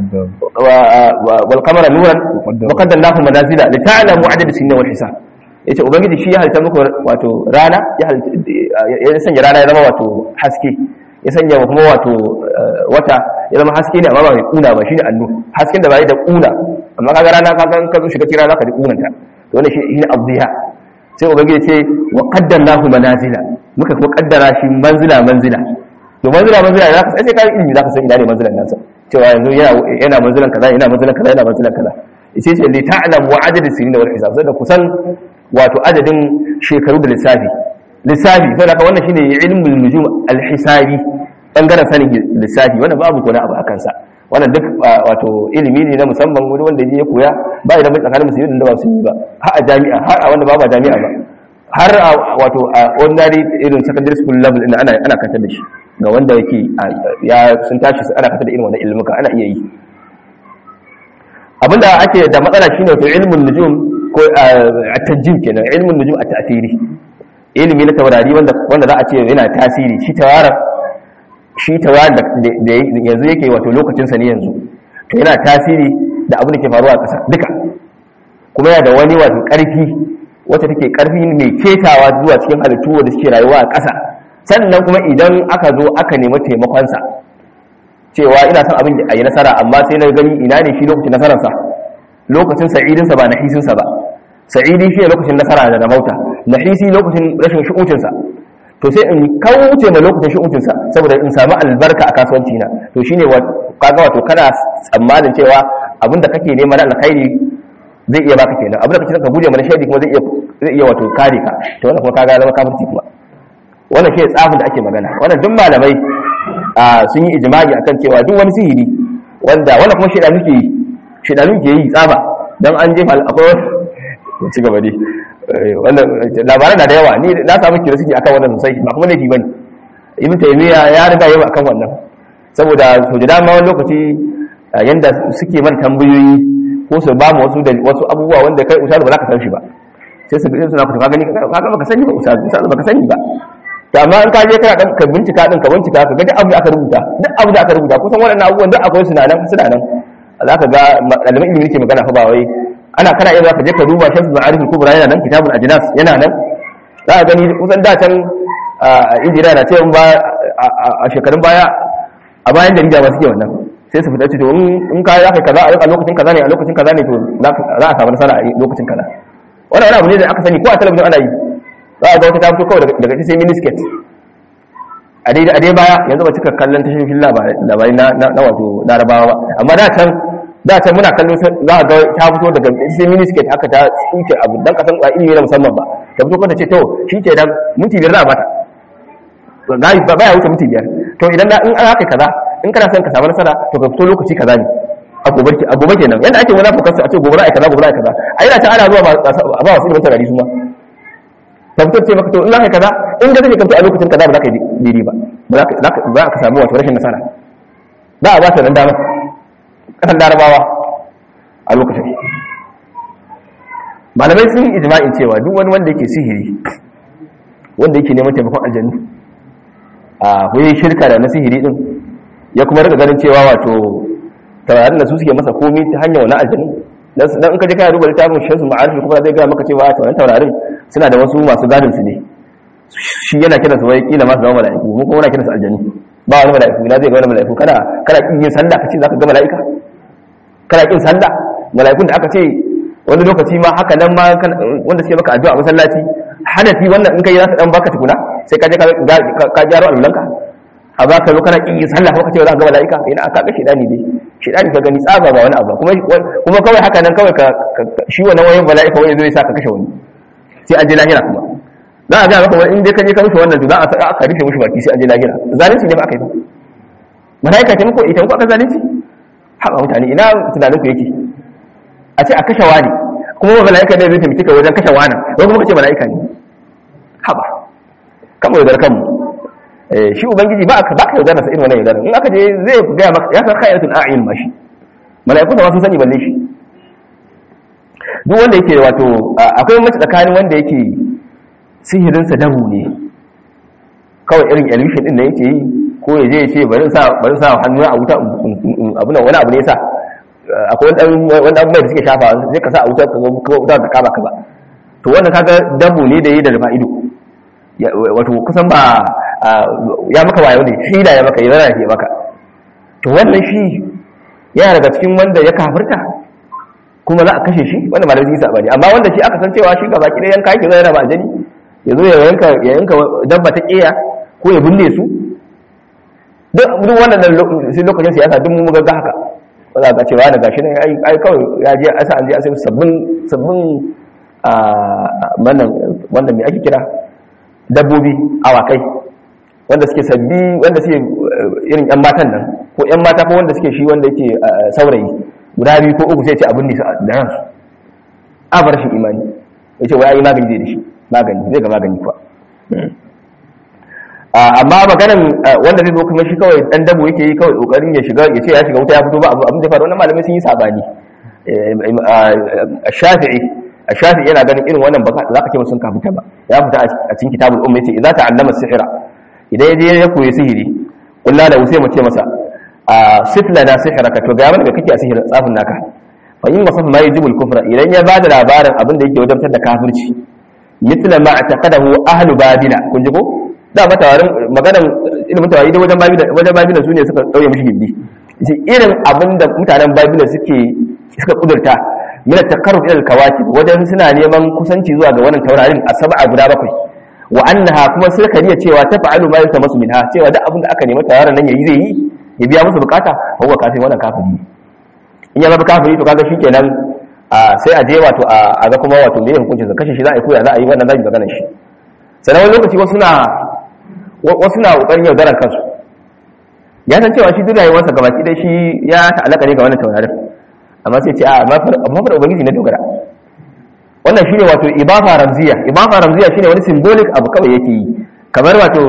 wal qamara nuran wa qaddarnahu manazila li ta'lamu 'adada as-sinina wal hisab yace ubangiji shi ya halitta muku wato rana ya ya sanya rana ya zama wato haske ya sanya kuma wato wata ya zama haske ne amma ba mai kuna ba shine annu hasken da bai da kuna amma kaga rana kaga ka zo shiga cikin rana ka ji kunanta to wannan shi ne abdiha sai ubangiji ce wa qaddarnahu manazila muka kuma kaddara shi manzila manzila to manzila manzila za ka sai kai ilimi za ka san ina ne manzilan nasa cewa yanzu yana yana manzilan kaza yana manzilan kaza yana manzilan kaza yace ce li ta'lamu adad as-sinin wal hisab sai da kusan wato adadin shekaru da lissafi lissafi sai da wannan shine ilmul nujum al-hisabi bangaren sanin lissafi wannan babu ko na abu akan sa wannan duk wato ilimi ne na musamman wani wanda ya koya ba idan bai tsakanin musulmi da ba su yi ba har a jami'a har a wanda ba ba jami'a ba har a wato a ordinary irin secondary school level ina ana ana kantar da shi ga wanda yake ya sun tashi ana kantar da irin wannan ilmuka ana iya yi abinda ake da matsala shine wato ilmun nujum ko at-tajjim kenan ilmun nujum at-ta'thiri ilimi na taurari wanda wanda za a ce yana tasiri shi tawarar shi tawarar da yanzu yake wato lokacin sa ne yanzu to yana tasiri da abin da ke faruwa a ƙasa duka kuma yana da wani wato ƙarfi wacce take ƙarfi mai ketawa zuwa cikin halittu wanda suke rayuwa a ƙasa sannan kuma idan aka zo aka nemi taimakon sa cewa ina son abin a yi nasara amma sai na gani ina ne shi lokacin nasararsa lokacin sa'idinsa ba nahisinsa ba sa'idi shi ne lokacin nasara da rabauta nahisi lokacin rashin shu'uncinsa to sai in kauce ma lokacin shu'uncinsa saboda in samu albarka a kasuwanci na to shine kaga wato kana tsammanin cewa abin da kake nema na alkhairi zai iya baka kenan abin da kake ka guje mana shaidi kuma zai iya zai iya wato kare ka to wannan kuma kaga zama kafirci kuma wannan shi tsafin da ake magana wannan duk malamai sun yi ijma'i akan cewa duk wani sihiri wanda wannan kuma shedanu ke yi shedanu ke yi tsafa dan an jefa akwai ci gaba dai wannan labaran na da yawa ni na samu kira suke akan wannan sosai ba kuma laifi bane ibn taymiya ya riga yawa akan wannan saboda to da dama wani lokaci yanda suke man tambayoyi ko su ba mu wasu da wasu abubuwa wanda kai ustaz ba za ka san shi ba sai su bi suna fita ka gani kaga baka sani ba ustaz ustaz baka sani ba to amma in ka je kana dan ka bincika din ka bincika ka ga duk abu da aka rubuta duk abu da aka rubuta kusan waɗannan abubuwan duk akwai suna nan suna nan za ka ga ɗaliban ilimi ke magana fa ba wai ana kana iya ka je ka duba shamsu ma'arif al-kubra yana nan kitabul ajnas yana nan za ka gani kusan da can injiniya na cewa ba a shekarun baya a bayan jarida ba suke wannan sai su fita ce to in ka za ka kaza a lokacin kaza ne a lokacin kaza ne to za a samu nasara a lokacin kaza wannan wani abu ne da aka sani ko a talabijin ana yi za a ga wata ta fito kawai daga ita sai minisket a dai baya yanzu ba cika kallon tashoshin labarai na wato larabawa ba amma da can da can muna kallon za a ga ta fito daga sai minisket haka ta tsuke abu dan kasan ba ilimi na musamman ba ta fito kanta ce to shi ke dan minti biyar za a bata ba baya wuce minti biyar to idan in an haka kaza in kana son ka samu nasara to ka fito lokaci kaza ne a gobe a gobe kenan yanda ake wani fokasa a ce gobe ai kaza gobe ai kaza ai da ta ana zuwa a ba wasu ilimin tarari su ma ta fito ce maka to in za ka kaza in ga kake kamta a lokacin kaza ba za ka yi daidai ba ba za ka samu wato rashin nasara za a ba ta nan dama kasan larabawa a lokacin malamai sun yi ijma'in cewa duk wani wanda yake sihiri wanda yake neman taimakon aljannu a hoye shirka da na sihiri din ya kuma rika ganin cewa wato taurarin da su suke masa komai ta hanyar wani aljanu dan in ka je kana duba littafin Shamsu Ma'arif kuma zai ga maka cewa taurarin taurarin suna da wasu masu gadin su ne shi yana kiransu wai kila masu zama mala'iku mu kuma muna kiransu aljanu ba wani mala'iku ina zai ga wani mala'iku kana kana kin yin sallah kace zaka ga mala'ika kana kin sallah mala'ikun da aka ce wani lokaci ma haka nan ma wanda suke maka addu'a a masallaci hanafi wannan in kai za ka dan baka tukuna sai ka je ka gyaro alwalanka a baka zo kana kin yin sallah kuma kace za ka ga mala'ika ina aka ga shedani dai shedani ka gani tsaba ba wani abu kuma kuma kawai haka nan kawai ka shi wannan wayin mala'ika wai zai sa ka kashe wani sai an je lahira kuma za a ga maka wani in dai ka je ka rushe wannan to za a aka rufe mushi baki sai an je lahira zalunci ne ba aka yi ba mala'ika ce muku ita muku aka zalunci haka mutane ina tunanin ku yake a ce a kashe wani kuma mala'ika ne zai taimake ka wajen kashe wani wai kuma kace mala'ika ne haba kamar yaudar kanmu shi ubangiji ba ka baka yaudar sa irin wannan yaudar in aka je zai ga maka ya san khayratul a'yun ma shi mala'iku da wasu sani balle shi duk wanda yake wato akwai mace tsakanin wanda yake sihirin sa dabu ne kawai irin illusion din da yake yi ko ya je ya ce bari sa bari sa hannu a wuta abu nan wani abu ne yasa akwai wanda abu mai da suke shafa sai ka sa a wuta ka ga wuta ta kama ka ba to wannan kaga dabu ne da yi da rufa ido wato kusan ba ya maka wayo ne shi da ya maka ya zara ya maka to wannan shi yana daga cikin wanda ya kafirta kuma za a kashe shi wanda malamin isa bane amma wanda shi aka san cewa shi gaba ki da yanka yake zai raba ajali ya zo ya yanka ya yanka dabba ta kiya ko ya binne su duk duk wannan sai lokacin siyasa duk mun ga haka wanda ga cewa da gashi ne ai ai kawai ya je asa an je asa sabbin sabbin a wannan wanda me ake kira dabbobi awakai wanda suke sabbi wanda suke irin yan matan nan ko yan mata ko wanda suke shi wanda yake saurayi guda biyu ko uku sai ce abin nisa da ransu a bar shi imani yace wai ai magani zai da shi magani zai ga magani kuwa amma maganan wanda zai zo kuma shi kawai dan dabo yake yi kawai kokarin ya shiga ya ce ya shiga wuta ya fito ba abin da faru wannan malamai sun yi sabani Shafi'i Shafi'i yana ganin irin wannan baka zaka ce sun kafuta ba ya fita a cikin kitabul umma yace idza ta'allama as-sihra idan yaje ya koyi sihiri kullu da sai mu ce masa sifla da sihraka to ga mana da kake a sihirin tsafin naka fa in wasaf ma yajibul kufra idan ya bada labarin abin da yake wajabtar da kafirci mithla ma taqadahu ahlu babila kun ji ko da matawarin maganan ilimin tawayi da wajen babila wajen babila sune suka dauye mishi gindi shi irin abin da mutanen babila suke suka kudurta min at-taqarrub ila al-kawakib wajen suna neman kusanci zuwa ga wannan taurarin asaba guda bakwai wa annaha kuma suka riya cewa tafa'alu ma yatamasu minha cewa duk abin da aka nemi tauraron nan yayi zai yi ya biya musu bukata huwa kafin wannan kafiri in ya zama kafiri to kaga shikenan sai a je wato a ga kuma wato me hukuncin sa kashe shi za a yi koya za a yi wannan zai magana shi sanan wani lokaci wasu na wasu na kokarin yaudaran kansu ya san cewa shi duk rayuwarsa gabaki dai shi ya ta'allaka ne ga wannan taurarin amma sai ce a amma fa ubangiji ne dogara wannan shine wato ibafa ramziya ibafa ramziya shine wani symbolic abu kawai yake yi kamar wato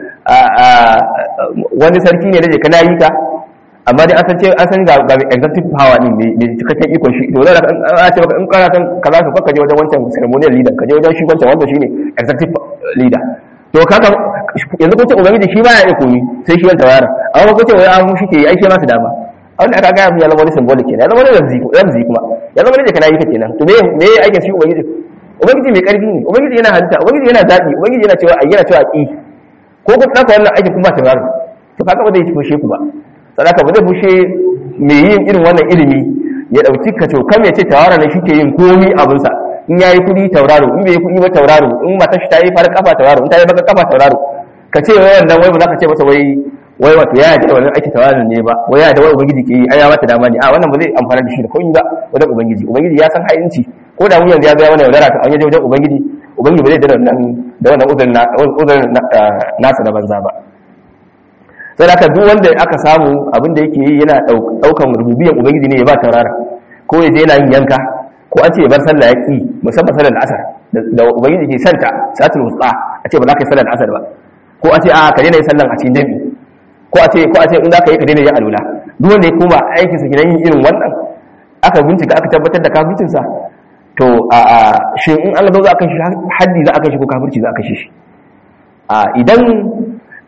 wani sarki ne da kana yi ka amma dai an san ce an san ga executive power din ne cikakken ikon shi to da an ce in kana san kaza ka kaje wajen wancan ceremonial leader kaje wajen shi wancan wanda shine executive leader to kaga yanzu kun ce ubangiji shi ba ya iya koyi sai shi wanda wayar amma kun ce wai an shi ke ai shi ma su dama wanda aka ga ya zama wani symbolic kenan ya zama wani ramzi ramzi kuma ya zama ne da kana yi ka kenan to me me aikin shi ubangiji ubangiji mai karfi ne ubangiji yana halitta ubangiji yana zabi ubangiji yana cewa ayyana cewa ki ko ku tsaka wannan aikin kuma ta yaro to kaga ba zai fushe ku ba sadaka ba zai fushe mai yin irin wannan ilimi ya dauki ka to kam ya ce tawara ne shike yin komi abin sa in yayi kudi tauraro in bai kudi ba tauraro in mata shi tayi fara kafa tauraro in tayi baka kafa tauraro ka ce wai wannan wai ba za ka ce masa wai wai wato ya da wannan aiki tauraro ne ba wai ya da wai ubangiji ke yi ai ya mata dama ne a wannan ba zai amfana da shi da komai ba wajen ubangiji ubangiji ya san hayinci ko da mu yanzu ya ga wannan yaudara to an yi wajen ubangiji ubangiji ba zai da wannan da wannan uzurin na uzurin nasa na banza ba sai haka duk wanda aka samu abin da yake yi yana daukan rububiyan ubangiji ne ya ba taurara ko ya je yana yin yanka ko an ce ya bar sallah ya ki musamman sallar asar da ubangiji ke santa salatul wusta a ce ba za ka yi sallar asar ba ko a ce a ka daina yin sallar a cikin jami'i ko a ce ko a ce in za ka yi ka daina yin alula duk wanda ya koma aikin sa kenan yin irin wannan aka bincika aka tabbatar da kafircin sa to a a shi in Allah zo za a kashe haddi za a kashe ko kafirci za a kashe shi a idan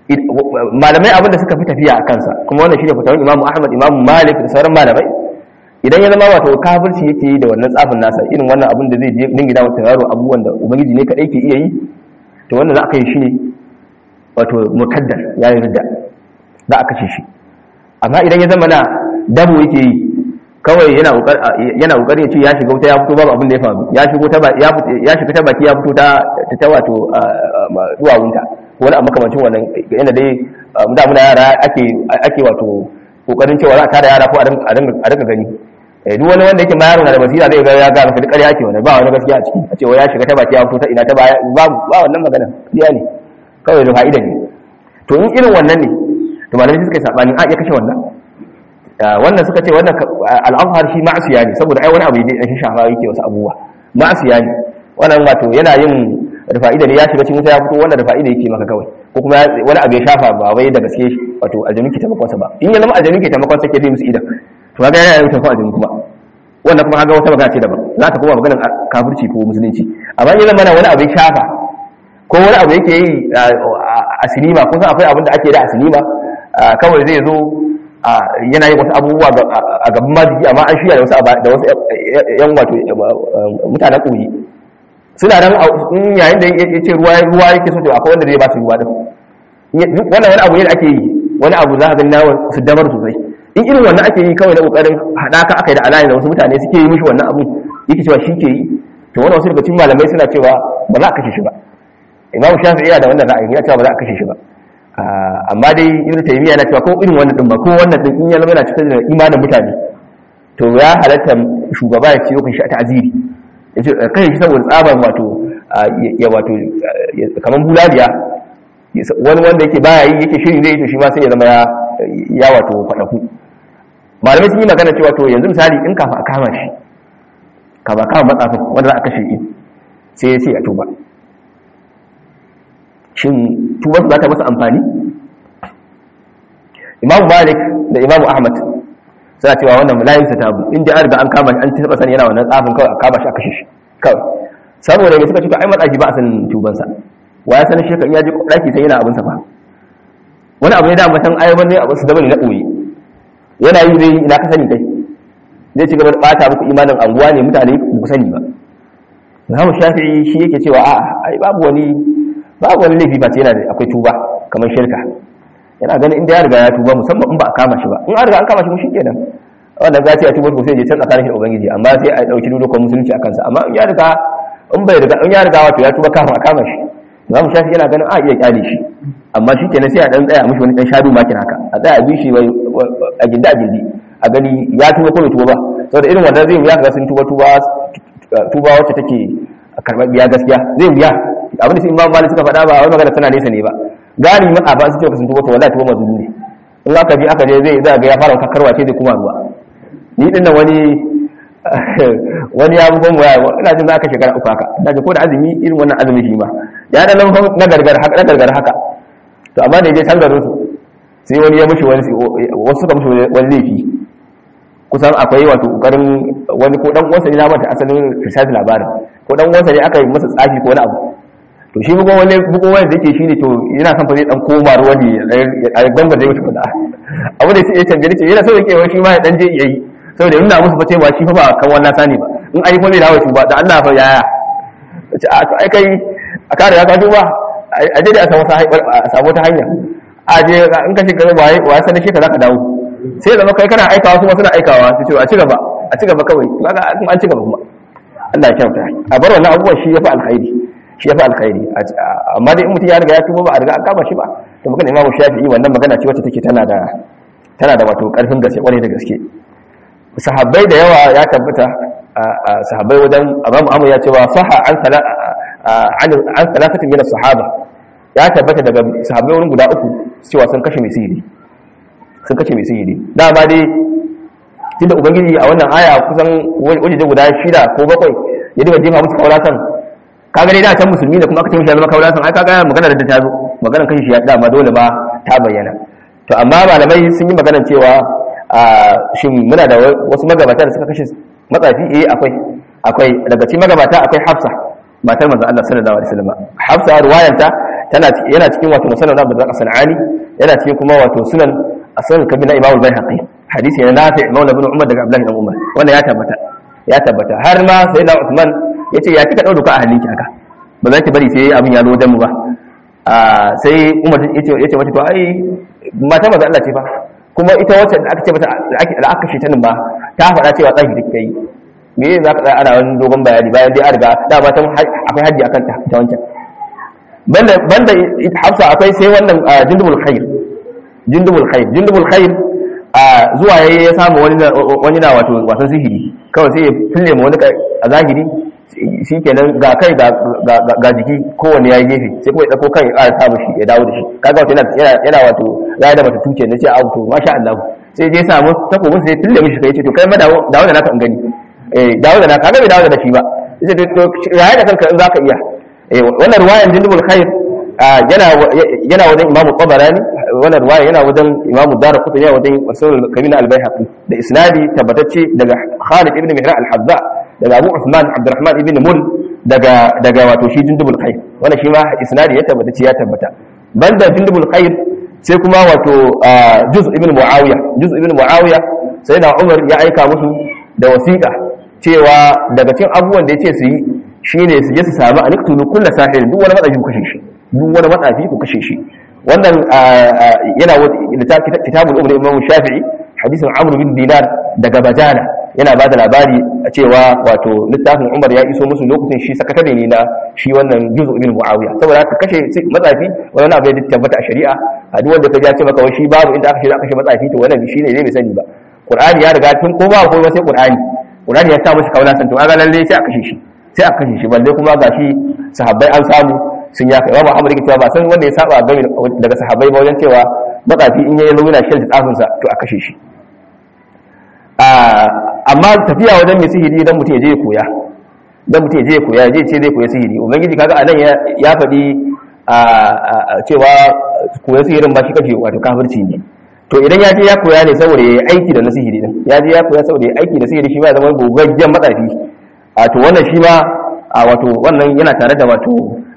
malamai abin da suka fi tafiya a kansa kuma wannan shine fatawar Imam Ahmad Imam Malik da sauran malamai idan ya zama wato kafirci yake yi da wannan tsafin nasa irin wannan abin da zai dingina wa tauraro abubuwan da ubangiji ne kadai ke iya yi to wannan za a kai shi ne wato mukaddar ya yi ridda za a kashe shi amma idan ya zama na dabo yake yi kawai yana yana kokari ya ce ya shiga wuta ya fito babu abin da ya faru ya shigo ta ya ya shiga ta baki ya fito ta ta wato duwawunta wani abu makamancin wannan yanda dai da muna yara ake ake wato kokarin cewa za a tada yara ko a dinga gani duk wani wanda yake ma yaro na da basira zai ga ya ga maka duk ƙarya ake wannan ba wani gaskiya a ciki a cewa ya shiga ta baki ya fito ta ina ta baya ba ba wannan magana ƙarya ne kawai da fa'ida ne to in irin wannan ne to malamai suka yi sabani a iya kashe wannan wannan suka ce wannan al'amhar shi ma'asiya ne saboda ai wani abu da shi shafa yake wasu abubuwa ma'asiya ne wannan wato yana yin da fa'ida ne ya shiga cikin wuta ya fito wannan da fa'ida yake maka kawai ko kuma wani abu ya shafa ba wai da gaske wato aljanu ke taimakon sa ba in ya zama aljanu ke taimakon sa ke dai musu idan to kaga yana yin tafi aljanu kuma wannan kuma kaga wata magana ce daban za ta kuma maganar kafirci ko musulunci amma in ya zama wani abu ya shafa ko wani abu yake yi a sinima ko san akwai abin da ake da a sinima kawai zai zo yana yin wasu abubuwa a gaban majiki amma an shirya da wasu yan wato mutanen ƙoyi suna nan yayin da ya ce ruwa ruwa yake so to akwai wanda zai ba su ruwa din wannan wani abu ne da ake yi wani abu za ka gani na su damar sosai in irin wannan ake yi kawai da kokarin hadaka aka yi da alayi da wasu mutane suke yi mishi wannan abu yake cewa shi ke yi to wannan wasu daga cikin malamai suna cewa ba za a kashe shi ba Imam Shafi'i yana da wannan ra'ayi yana cewa ba za a kashe shi ba amma dai Ibn Taymiyyah yana cewa ko irin wannan din ba ko wannan din in ya zama yana cikin imanin mutane to ya halatta shugaba ya ciyo kan shi a ta'ziri yace kai shi saboda tsaban wato ya wato kaman bulaliya wani wanda yake baya yi yake shirin zai to shi ma sai ya zama ya ya wato fadaku malamai sun yi magana cewa to yanzu misali in kafa a kama shi ka ba kama matsafin wanda za a kashe shi sai ya ce a tuba shin tuba za ta masa amfani Imam Malik da Imam Ahmad suna cewa wannan layin sa tabu in da an riga an kama shi an taba sani yana wannan tsafin kawai a kama shi a kashe shi kawai saboda me suka ce ai matsaji ba a sanin tuban sa waya sanin shi kan ya je daki sai yana abin sa fa wani abu ne da mutan ayyuban ne abu su da bane na koyi yana yi zai ina ka sani kai zai ci gaba da bata muku imanin anguwa ne mutane ba ku sani ba Imam Shafi'i shi yake cewa a'a ai babu wani babu wani laifi ba sai yana da akwai tuba kamar shirka yana ganin inda ya riga ya tuba musamman in ba a kama shi ba in an riga an kama shi mu shikenan wanda za a tuba ko sai je can tsakanin shi da ubangiji amma sai a dauki dukkan musulunci a kansa amma in ya riga in bai riga in ya riga wato ya tuba kafin a kama shi za mu shafi yana ganin a iya kyale shi amma shikenan sai a dan tsaya mishi wani dan shadu makin haka a tsaya bi shi a ginda gindi a gani ya tuba ko bai tuba ba saboda irin wannan zai wuya ga sun tuba tuba tuba wacce take karɓar biya gaskiya zai wuya abin da sai imam malik suka faɗa ba wai magana tana nesa ne ba gani ma ba su ce sun tuba to wallahi tuba mazuni ne in aka bi aka je zai za ga ya fara kakkarwa ce zai kuma ruwa ni din nan wani wani ya bugon waya ina jin za ka shekara uku haka ina jin ko da azumi irin wannan azumi shi ma ya da nan na gargar haka na gargar haka to amma da je can garin su sai wani ya mushi wani wasu suka mushi wani laifi kusan akwai wato kokarin wani ko dan uwansa ne na mata asalin research labarin ko dan uwansa ne aka yi masa tsafi ko wani abu to shi bugon wani bugon wani da yake shine to yana son fa zai dan koma ruwa ne a gamba zai wuce fada abu da sai ya canje ce yana so yake wani shi ma ya dan je yayi saboda yana musu fa cewa shi fa ba kan wannan sani ba in ai fa zai dawo shi ba da Allah fa yaya ce a ai kai a kare ya ka duba a je da a samu a samu ta hanya a je in ka shiga waye waye sanin shi ka zaka dawo sai zama kai kana aikawa kuma suna aikawa su ce a ci gaba a ci gaba kawai kaga kuma an ci gaba kuma Allah ya kyauta a bar wannan abubuwan shi yafi alkhairi shi yafi alkhairi amma dai in mutum ya riga ya tuba ba a riga an kama shi ba to magana Imam Shafi'i wannan magana ce wacce take tana da tana da wato karfin gaske kwarai da gaske sahabbai da yawa ya tabbata sahabbai wajen Imam Ahmad ya ce wa sahha an sala an an salafatin min as-sahaba ya tabbata daga sahabbai wurin guda uku cewa sun kashe mai sihiri sun kace mai sihiri dama dai tunda ubangiji a wannan aya kusan waje guda shida ko bakwai ya dinga jefa musu kaulatan kaga dai da can musulmi ne kuma aka ce mishi ya zama kaulatan ai kaga magana da ta zo magana kan shi ya dama dole ba ta bayyana to amma malamai sun yi magana cewa shin muna da wasu magabata da suka kashe matsafi eh akwai akwai daga cikin magabata akwai Hafsa matar manzon Allah sallallahu alaihi wasallam Hafsa ruwayanta tana yana cikin wato musannad Abdul Razzaq As-Sanani yana cikin kuma wato sunan as-sunan kabir na Imam al-Baihaqi hadisi na Nafi' Maula ibn Umar daga Abdullah ibn Umar wannan ya tabbata ya tabbata har ma sayyidina Uthman yace ya kika dauka a halinki haka ba za ki bari sai abin ya zo wajen mu ba sai Umar yace yace mata to ai mata maza Allah ce fa kuma ita wacce da aka ce mata da aka shi ta nan ba ta faɗa cewa tsaki take kai me za ka tsaya ana wani dogon bayani bayan dai an riga da ba ta akwai haji akan ta ta wancan banda banda Hafsa akwai sai wannan jindubul khair jindubul khair jindubul khair zuwa yayi ya samu wani wani na wato wasan sihiri kawai sai ya fille mu wani a zahiri shikenan ga kai ga jiki kowanne yayi gefe sai kuma ya dauko kai a samu shi ya dawo da shi kaga wato yana yana wato ya da mata tuce nace a to masha Allah sai je samu takobin sai fille mishi kai ce to kai ma dawo dawo da naka in gani eh dawo da naka kaga bai dawo da shi ba sai to yayi da kanka in zaka iya eh wannan riwayan jindubul khair yana yana wajen Imam Tabarani wannan riwaya yana wajen Imam Darqutni yana wajen Usul Kabir al-Baihaqi da isnadi tabbatacce daga Khalid ibn Mihran al-Hadza daga Abu Uthman Abdurrahman ibn Mul daga daga wato shi jindubul khair wannan shi ma isnadi ya tabbatacce ya tabbata banda jindubul khair sai kuma wato Juz ibn Muawiya Juz ibn Muawiya sai da Umar ya aika musu da wasiqa cewa daga cikin abubuwan da yace su yi shine su je su samu aniktulu kullu sahir duk wani matsafi ku kashe shi duk wani matsafi ku kashe shi wannan yana littafin kitabul umar Imam Shafi'i hadisin Amr bin Dinar daga Bajala yana bada labari cewa wato littafin Umar ya iso musu lokacin shi sakatare ne na shi wannan Juz' ibn Muawiya saboda haka kashe matsafi wannan abu ya tabbata a shari'a a duk wanda kaje ce maka wai shi babu inda aka ce aka kashe matsafi to wannan shine zai bai sani ba Qur'ani ya riga tun ko ba ko sai Qur'ani Qur'ani ya sa mushi kaula san to kaga lalle sai a kashe shi sai a kashe shi balle kuma gashi sahabbai an samu sun yaka Imam Ahmad yake cewa ba san wanda ya saba game daga sahabbai ba wajen cewa matsafi in yayi launa shi da tsafin sa to a kashe shi amma tafiya wajen mai sihiri dan mutum ya je koya dan mutum ya je koya je ce zai koya sihiri ubangiji kaga anan ya ya faɗi cewa koya sihirin ba shi kace wato kafirci ne to idan ya je ya koya ne saboda yayi aiki da sihiri din ya je ya koya saboda yayi aiki da sihiri shi ba zama gogaggen matsafi a to wannan shi ma wato wannan yana tare da wato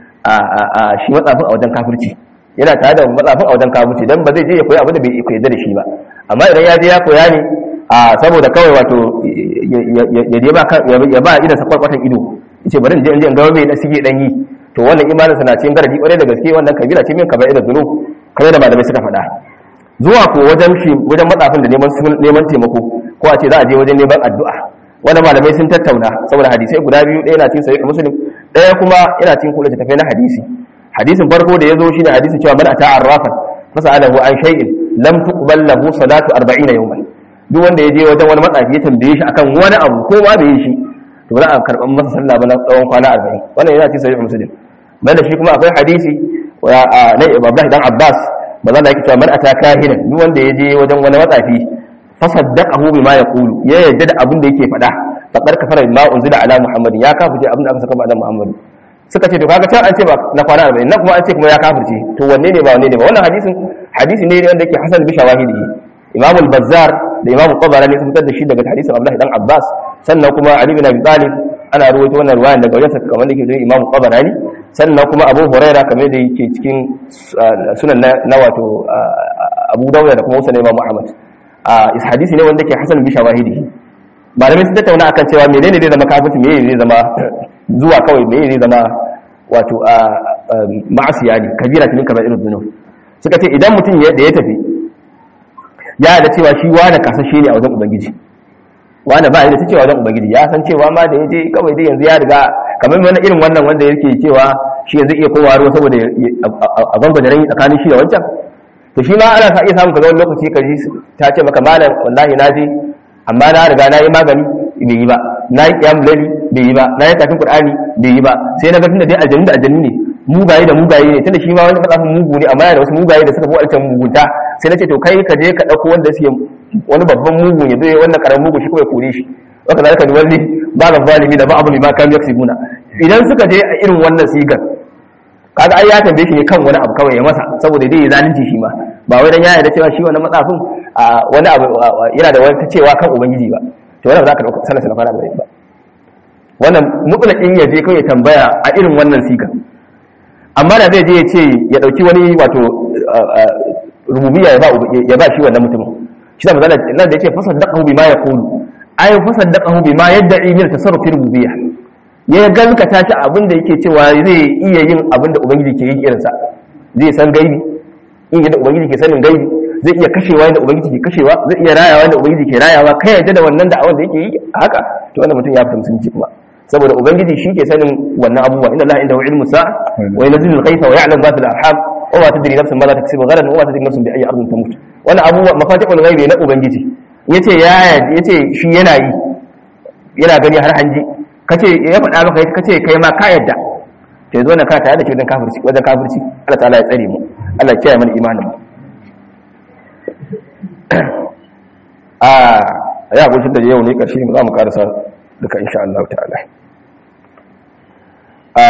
a shi matsafin a wajen kafirci yana tare da matsafin a wajen kafirci dan ba zai je ya koya abin da bai koyar da shi ba amma idan ya je ya koya ne a saboda kawai wato ya je ba ya ba idan sa kwarkwatan ido yace bari in je in je in ga mai da sige dan yi to wannan imanin sa na cikin garadi kwarai da gaske wannan kabila ce min kabila da zunub kamar da malamai suka faɗa zuwa ko wajen shi wajen matsafin da neman neman taimako ko a ce za a je wajen neman addu'a wanda malamai sun tattauna saboda hadisai guda biyu ɗaya na cikin sahih muslim ɗaya kuma yana cikin kullu tafai na hadisi hadisin farko da yazo shine hadisin cewa man ata arrafan fasalahu an shay'in lam tuqbal lahu salatu arba'ina yawman duk wanda ya je wajen wani matsafi ya tambaye shi akan wani abu ko ma bai yi shi to ba za a karban masa sallah ba na tsawon kwana arba'in wannan yana cikin sahih muslim banda shi kuma akwai hadisi na Abdullah dan Abbas bazan da yake cewa man ata kahinan duk wanda ya je wajen wani matsafi fasaddaqahu bima yaqulu ya yadda da abin da yake faɗa faqad kafara bima unzila ala muhammad ya kafirce abin da aka saka ba da muhammad suka ce to kaga can an ce ba na kwana arba'in na kuma an ce kuma ya kafirce to wanne ne ba wanne ne ba wannan hadisin hadisi ne wanda yake hasan bi shawahidi imam al-bazzar da imam al-tabarani sun fitar da shi daga hadisin abdullah dan abbas sannan kuma ali bin abi talib ana ruwaito wannan riwaya daga wajen kamar da yake da imam al-tabarani sannan kuma abu huraira kamar da yake cikin sunan na wato abu dawud da kuma musa imam muhammad a hadisi ne wanda ke hasan bi shawahidi malamai sun tattauna akan cewa menene zai zama kafirci menene zai zama zuwa kawai menene zai zama wato a ma'asiya ne kabira ne kamar irin zunub suka ce idan mutum da ya tafi ya da cewa shi wani kasashe ne a wajen ubangiji wani ba ya da cewa wajen ubangiji ya san cewa ma da ya je kawai dai yanzu ya riga kamar wani irin wannan wanda yake cewa shi yanzu iya kowa ruwa saboda a bambam da rai tsakanin shi da wancan to shi ma ana sa iya samun kaga wani lokaci ka ji ta ce maka malam wallahi na je amma na riga na yi magani bai yi ba na yi kiyam lali bai yi ba na yi kafin qur'ani bai yi ba sai na ga tunda dai aljannu da aljannu ne mugaye da mugaye ne tunda shi ma wani matsafin mugu ne amma yana da wasu mugaye da suka fi wancan mugunta sai na ce to kai ka je ka dauko wanda suke wani babban mugu ne zai wannan karamin mugu shi kuma ya kore shi waka zalika ni walli ba ga zalimi da ba abu ne ma kan yaksibuna idan suka je a irin wannan sigar kaga ai ya tambaye shi ne kan wani abu kawai ya masa saboda dai ya zalunci shi ma ba wai dan ya yarda cewa shi wannan matsafin wani abu yana da wani cewa kan ubangiji ba to wannan ba za ka dauka sallah sallah fara ba wannan mutlaqin ya je kai ya tambaya a irin wannan sigar amma da zai je ya ce ya dauki wani wato rububiyya ya ba ya ba shi wannan mutumin shi da mazala nan da yake fasaddaqahu bima yaqulu ay fasaddaqahu bima yad'i min tasarruf rububiyya ya gaskata shi abin da yake cewa zai iya yin abin da ubangiji ke yi irinsa zai san gaibi in yadda ubangiji ke sanin gaibi zai iya kashewa yadda ubangiji ke kashewa zai iya rayawa yadda ubangiji ke rayawa kai yadda da wannan da'awar da yake yi haka to wannan mutum ya fita musulunci kuma saboda ubangiji shi ke sanin wannan abubuwa inna allaha indahu ilmu sa'a wa yunzilu al-ghaytha wa ya'lamu ma fil arham wa ma tadri nafsun ma za taksibu ghadan wa ma tadri nafsun bi ayyi ardin tamut wannan abubuwa mafatihul ghaibi na ubangiji yace ya yace shi yana yi yana gani har hanji kace ya faɗa maka kace kai ma ka yadda to yanzu wannan ka tare da shi wajen kafirci wajen kafirci Allah ta'ala ya tsare mu Allah ya kiyaye mana imanin mu a ya gushin da yau ne karshe mu za mu karasa duka insha Allah ta'ala a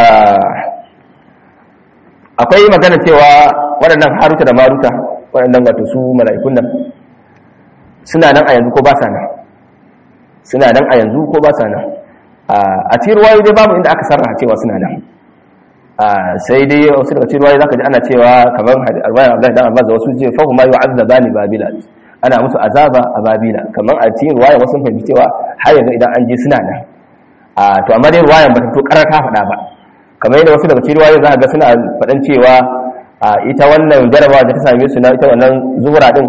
akwai magana cewa waɗannan haruta da maruta waɗannan wato su mala'ikun nan suna nan a yanzu ko ba sa nan suna nan a yanzu ko ba sa nan a cikin ruwayoyi dai babu inda aka sarraha cewa suna nan sai dai wasu daga cikin ruwayoyi zaka ji ana cewa kamar arwaya Abdullahi dan Abbas da wasu ce fa huma yu'azzabani babila ana musu azaba a babila kamar a cikin ruwaya wasu sun fahimci cewa har yanzu idan an je suna nan to amma dai ruwayan ba ta to karar ta faɗa ba kamar yadda wasu daga cikin ruwayoyi zaka ga suna faɗan cewa ita wannan jarabawa da ta same su na ita wannan zuhura din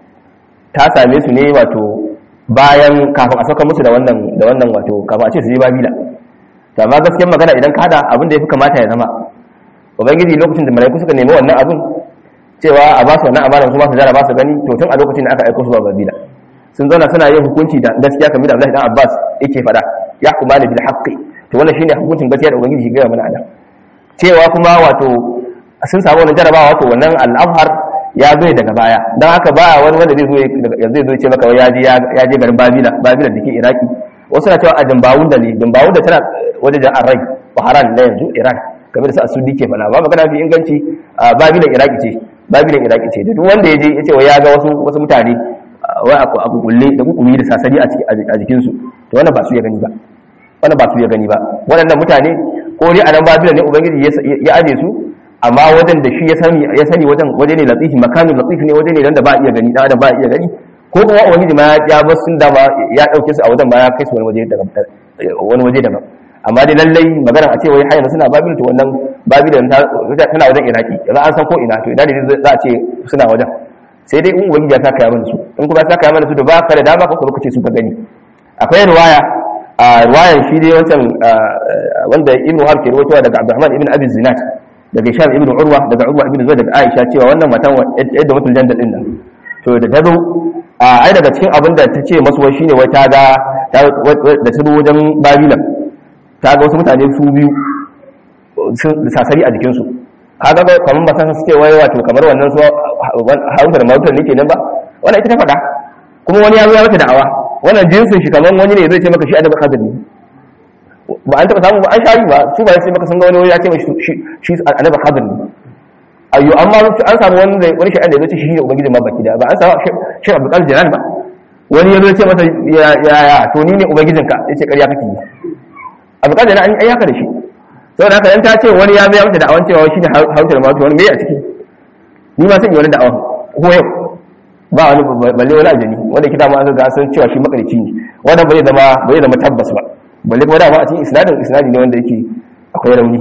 ta same su ne wato bayan kafin a sauka musu da wannan da wannan wato kafin a ce su je babila to amma gaskiyar magana idan ka hada abin da yafi kamata ya zama ubangiji lokacin da malaiku suka nemi wannan abin cewa a ba su wannan amana su ma su jaraba su gani to tun a lokacin da aka aika su ba babila sun zauna suna yin hukunci da gaskiya kamar da Abdullahi dan Abbas yake fada ya kuma bil haqqi to wannan shine hukuncin gaskiya da ubangiji ya ga mana anan cewa kuma wato sun samu wannan jarabawa wato wannan al-azhar ya zo daga baya don haka ba wani wanda zai zo zai zo ce maka ya je ya je garin Babila Babila dake Iraki wasu na cewa a Dimbawun da ne Dimbawun da tana wajen Arrai Bahrain da yanzu Iran kamar da su dike fada ba magana fi inganci Babila Iraki ce Babila Iraki ce duk wanda ya je ya ce wa ya ga wasu wasu mutane wai a kulle da kukumi da sasari a jikin su to wannan ba su ya gani ba wannan ba su ya gani ba waɗannan mutane ko dai a nan Babila ne ubangiji ya aje su amma wajen da shi ya sani ya sani wajen waje ne latifi makamin latifi ne waje ne da ba iya gani da ba iya gani ko kuma wani ma ya bar sun da ya dauke su a wajen ba ya kai su wani waje daban wani waje daban amma dai lallai magana a ce wai hayyan suna babil to wannan babil tana wajen Iraki yanzu an san ko ina to ina ne za a ce suna wajen sai dai in ubangiji ya saka ya mana su in kuma ya saka ya mana su da ba ka da dama ka kuma kace su ka gani akwai riwaya a riwayan shi dai wancan wanda Ibn Wahab ke rawaitowa daga Abdurrahman ibn Abi Zinat daga Hisham ibn Urwa daga Urwa ibn Zubair daga Aisha cewa wannan matan yadda mutul jandal din nan to da ta zo ai daga cikin abin da ta ce masu wai shine wai ta ga da ta zo wajen Babila ta ga wasu mutane su biyu sun sasari a jikin su kaga kamar ba san su ce wai wato kamar wannan su Hausa da Mautar nake nan ba wannan ita ta faɗa kuma wani ya zo ya mata da'awa wannan jinsin shi kamar wani ne zai ce maka shi annabi Khadir ne ba an taɓa samu ba an shari ba su ba sai maka sun ga wani ya ce mai shi annabi Khadir ne ayyo amma an samu wani wani shi da ya ce shi ne ubangiji ma baki da ba an samu shi Abdul Qadir Jalal ba wani ya zo ya ce masa ya ya to ni ne ubangijinka yace ƙarya kake yi Abdul Qadir an yi haka da shi saboda haka dan ta ce wani ya zo ya mata da'awan cewa shi ne hautar ma wani me a ciki ni ma san yi wani da'awan ko yau ba wani balle wani ajani wanda kita ma an ga san cewa shi makarici ne wannan bai zama bai zama tabbas ba balle kuma dama a cikin isnadin isnadi ne wanda yake akwai rauni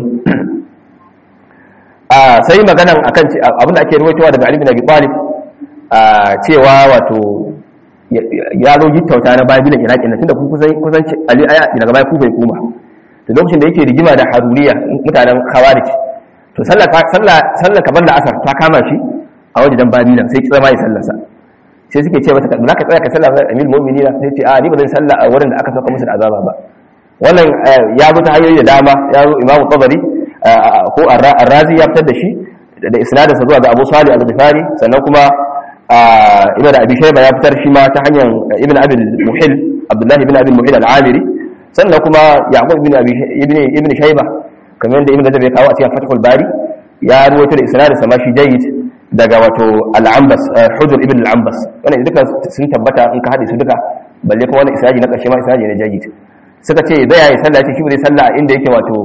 a sai maganan akan abinda ake ruwaitowa daga Ali bin Abi Talib a cewa wato ya zo gittauta na Babilan Iraki na tunda ku kusan kusan Ali aya daga baya ku bai koma to lokacin da yake rigima da Haruriya mutanen Khawarij to sallah sallah sallah kaban da asar ta kama shi a wajen Babilan sai kitsama ya sallarsa sai suke ce mata za ka tsaya ka sallah Amil Mu'minina sai ce a ni ba zan sallah a wurin da aka saka musu da azaba ba wannan ya zo ta hanyoyi da dama ya zo Imam Tabari ko Ar-Razi ya fitar da shi da isnadin sa zuwa ga Abu Salih Al-Ghifari sannan kuma Ibn Abi Shayba ya fitar shi ma ta hanyar Ibn Abi Muhil Abdullah ibn Abi Muhil Al-Amiri sannan kuma Yaqub ibn Abi ibn Ibn Shayba kamar yadda Ibn Rajab ya kawo a cikin Fathul Bari ya ruwaito da isnadin sa ma shi jayyid daga wato Al-Ambas Hujr ibn Al-Ambas wannan duka sun tabbata in ka hade su duka balle kuma wannan isnadi na karshe ma isnadi ne jayyid suka ce zai yayi sallah ce shi bai sallah inda yake wato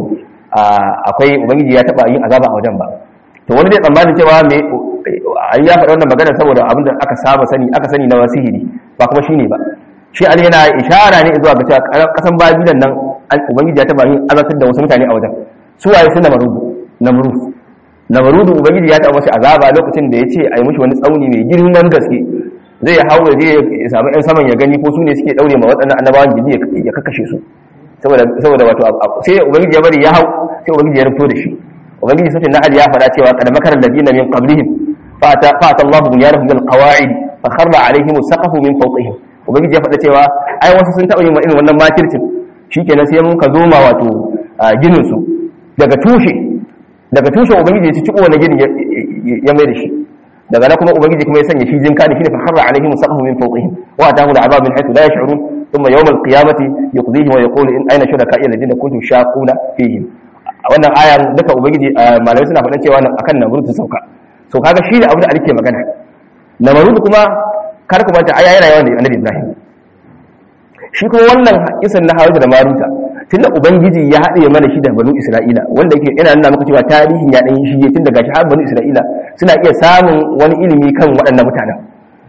akwai ubangiji ya taba yin azaba a wajen ba. To wani zai tsammanin cewa me an ya faɗa wannan magana saboda abin da aka saba sani aka sani na wasihiri ba kuma shine ba. Shi Ali yana ishara ne zuwa ga cewa kasan Babilan nan ubangiji ya taba yin azabtar da wasu mutane a wajen. Su waye su Namarudu Namrud Namarudu ubangiji ya taba masa azaba lokacin da yace ai mushi wani tsauni mai girman gaske zai hawo je ya samu ɗan saman ya gani ko su ne suke daure ma waɗannan annabawan gidi ya kakkashe su saboda saboda wato sai ubangiji ya bari ya hau sai ubangiji ya rufto da shi. ubangiji sai na Ali ya faɗa cewa kad makara alladina min qablihim fa ta fa Allahu bunyanahum bil qawa'id fa kharra alaihim saqafu min fawqihim. ubangiji ya faɗa cewa ai wasu sun taɓa yin irin wannan makircin shikenan sai mun ka zo ma wato ginin su daga tushe daga tushen ubangiji ya ci ciko wannan ginin ya mai da shi daga nan kuma ubangiji kuma ya sanya shi jinka da shi ne fa kharra alaihim saqafu min fawqihim wa atahu al'azab min haythu la yash'urun thumma yawm al-qiyamati yuqdihim wa yaqulu in ayna shuraka'i alladhina kuntum shaquna fihim. wannan ayan duka ubangiji malamai suna faɗan cewa akan Namrud ta sauka. So kaga shi ne abu da ake magana. Namrud kuma kar ku bata aya yana yawan da Annabi Ibrahim. Shi kuma wannan kisan na Harut da Maruta tunda ubangiji ya haɗe mana shi da Banu Isra'ila wanda yake ina nuna maka cewa tarihin ya dan yi shige tun daga shi har Banu Isra'ila suna iya samun wani ilimi kan waɗannan mutanen.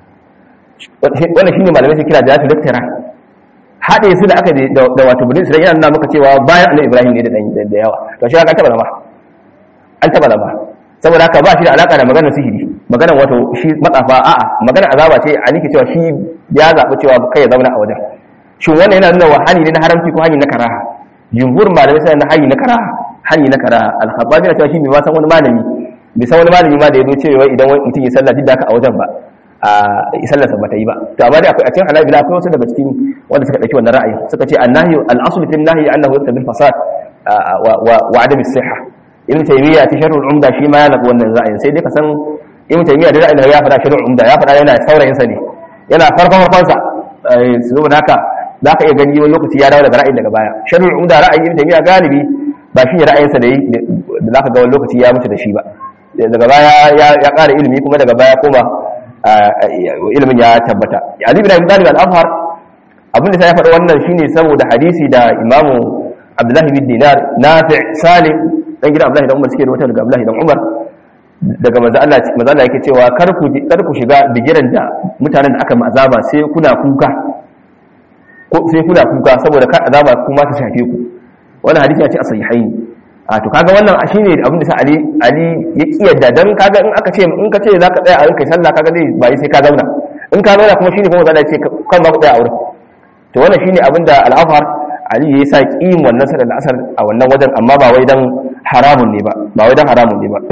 Wannan shine malamai suke kira da zatu daktara. Haɗe su da aka da wato Banu Isra'ila nuna maka cewa bayan Annabi Ibrahim ne da da yawa. To shi aka taba zama. An taba zama. Saboda haka ba shi da alaka da maganar sihiri. Maganar wato shi matsafa a'a maganar azaba ce a nake cewa shi ya zaɓi cewa kai ya zauna a wajen. Shin wannan yana nuna wa hani ne na haramci ko hani na karaha? Jumhur malamai sai na hani na karaha, hani na karaha. Al-Khattabi na cewa shi bai ma san wani malami, bai san wani malami ma da yazo cewa idan wani mutum ya sallah duk da haka a wajen ba, a sallarsa ba ta yi ba. To amma dai akwai a cikin Hanabila akwai wasu daga cikin wanda suka dauki wannan ra'ayi. Suka ce an-nahyu al-aslu fi an-nahyi annahu yaqtadi al-fasad wa wa adam as-sihha. Ibn Taymiyyah ta sharh al-Umda shi ma yana da wannan ra'ayin. Sai dai ka san Ibn Taymiyyah da ra'ayin ya fara sharh al-Umda, ya fara yana saurayin sa ne. Yana farkon farkon sa. Saboda haka za ka iya gani wani lokaci ya dawo daga ra'ayin daga baya. Sharhul Umda ra'ayin Ibn Taymiyyah galibi ba shi ne ra'ayinsa da da za ka ga wani lokaci ya mutu da shi ba. Daga baya ya ƙara ilimi kuma daga baya kuma ilimin ya tabbata. Ali bin Abi Talib al-Azhar abin da sai ya faɗa wannan shine saboda hadisi da Imam Abdullah bin Dinar, Nafi', Salim dan gidan Abdullah dan Umar suke rawaita daga Abdullah dan Umar daga manzo Allah manzo Allah yake cewa kar ku kar ku shiga bigiran da mutanen da aka mazaba sai kuna kuka ko sai kuna kuka saboda ka azaba kuma ta shafe ku. Wannan hadisi ya ce a sahihaini. A to kaga wannan shine abin da sa Ali Ali ya kiyarda dan kaga in aka ce in ka ce zaka tsaya a kai sallah kaga zai bai sai ka zauna. In ka zauna kuma shine kuma zalla ce kan ba ku tsaya a wurin. To wannan shine abin da Al-Azhar Ali ya sa kiyin wannan sallar asar a wannan wajen amma ba wai dan haramun ne ba ba wai dan haramun ne ba.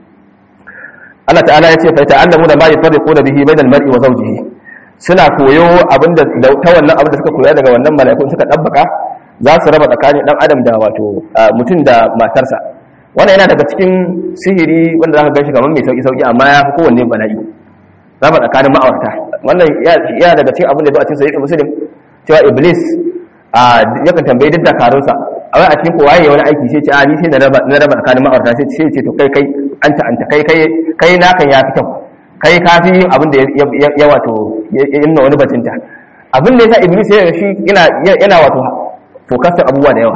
Allah ta'ala ya ce fa ta'allamuna ma yafarriquna bihi bainal mar'i wa zawjihi. Suna koyo abinda ta wannan abinda suka koya daga wannan mala'ikun suka dabbaka za su raba tsakanin dan adam da wato mutum da matarsa. Wannan yana daga cikin sihiri wanda zaka ganshi kamar mai sauki sauki amma ya fi kowanne bala'i. Raba tsakanin ma'aurata. Wannan yana daga cikin abin da zo a cikin sahih Muslim cewa Iblis a yakan tambayi duk dakarunsa a wai a cikin kowa yayi wani aiki sai ce a ni sai na raba na raba tsakanin ma'aurata sai sai ce to kai kai anta anta kai kai kai nakan ya fi kyau. Kai ka fi yin abin da ya wato yana wani bacinta. Abin da ya sa Iblis ya shi yana wato fokastar abubuwa da yawa.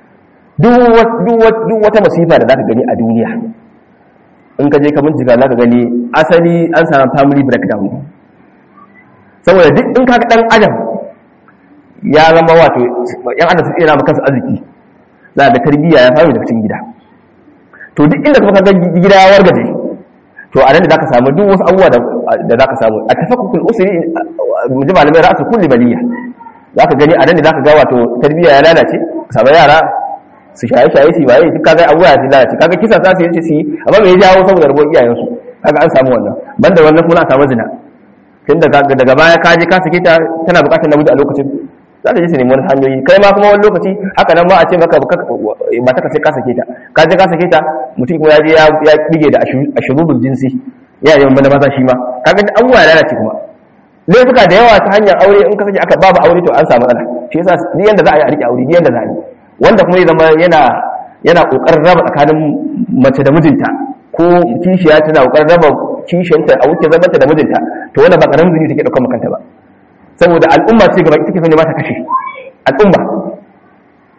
Duk wata masifa da za ka gani a duniya in ka je ka bincika za ka gani asali an samu family breakdown. Saboda duk in ka ga ɗan adam ya zama wato ‘yan adam su tsira maka arziki za ga tarbiyya ya faru daga cikin gida. To duk inda kuma ka ga gida ya wargaje to a nan da zaka samu duk wasu abubuwa da zaka samu a tafakkukul usri mu ji malamai ra'su kulli baliya zaka gani a nan da zaka ga wato tarbiyya ya lalace samu yara su shaye shaye su baye duk kaga abubuwa su lalace kaga kisa za su yi su yi amma me ya jawo saboda rabo iyayen su kaga an samu wannan banda wannan kuma an samu zina tun daga daga baya ka je ka sake ta tana bukatar namiji a lokacin za ta je su nemi wani hanyoyi kai ma kuma wani lokaci haka nan ma a ce maka ba ta ka sai ka sake ta ka je ka sake ta mutum kuma ya je ya bige da ashurubul jinsi ya yi bana maza shi ma kaga abubuwa ya lalace kuma laifuka da yawa ta hanyar aure in ka sake aka babu aure to an samu matsala shi yasa ni yanda za a yi a rike aure ni yanda za a yi wanda kuma ya zama yana yana kokarin raba tsakanin mace da mijinta ko kishiya tana kokarin raba kishiyanta a wuce zamanta da mijinta to wannan ba karamin zunubi take daukar makanta ba saboda al'umma ce gaba take sanya mata kashe al'umma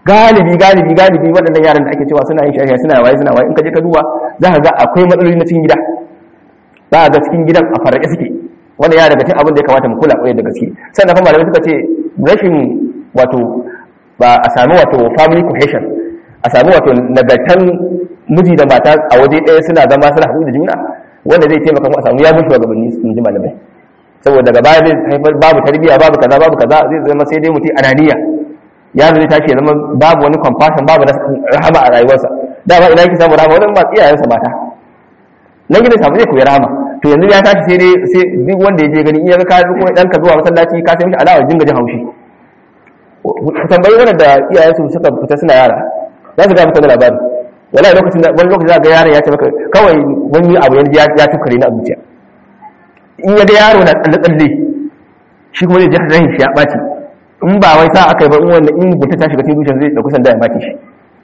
galibi galibi galibi waɗannan yaran da ake cewa suna yin shaye suna waye suna waye in ka je ka duba za ka ga akwai matsaloli na cikin gida za ka ga cikin gidan a farake suke wannan ya daga cikin abin da ya kamata mu kula kwarai da gaske sannan kuma malamai suka ce rashin wato ba a sami wato family cohesion a sami wato nagartan miji da mata a waje ɗaya suna zama suna haɗu da juna wanda zai taimaka mu a samu ya mushi wa gabanni sun ji malamai saboda daga baya zai haifar babu tarbiyya babu kaza babu kaza zai zama sai dai mutum ananiya ya zai tashi ya zama babu wani compassion babu rahama a rayuwarsa dama ina yake samu rahama wannan ba iyayensa mata nan gidan samu zai koyi rahama to yanzu ya tashi sai dai sai duk wanda ya je gani in ya ga ka ko dan ka zuwa masallaci ka sai mishi alawa jinga jin haushi ku tambayi wannan da iyayensu suka fita suna yara za su ga maka labari wallahi lokacin da wani lokacin za ga yaron ya ce maka kawai wani abu yanzu ya tukare na abuciya in ya ga yaro na tsalle tsalle shi kuma zai ji ran shi ya baci in ba wai sa aka yi ba in wanda in guta ta shiga cikin zuciya zai dauki sanda ya maki shi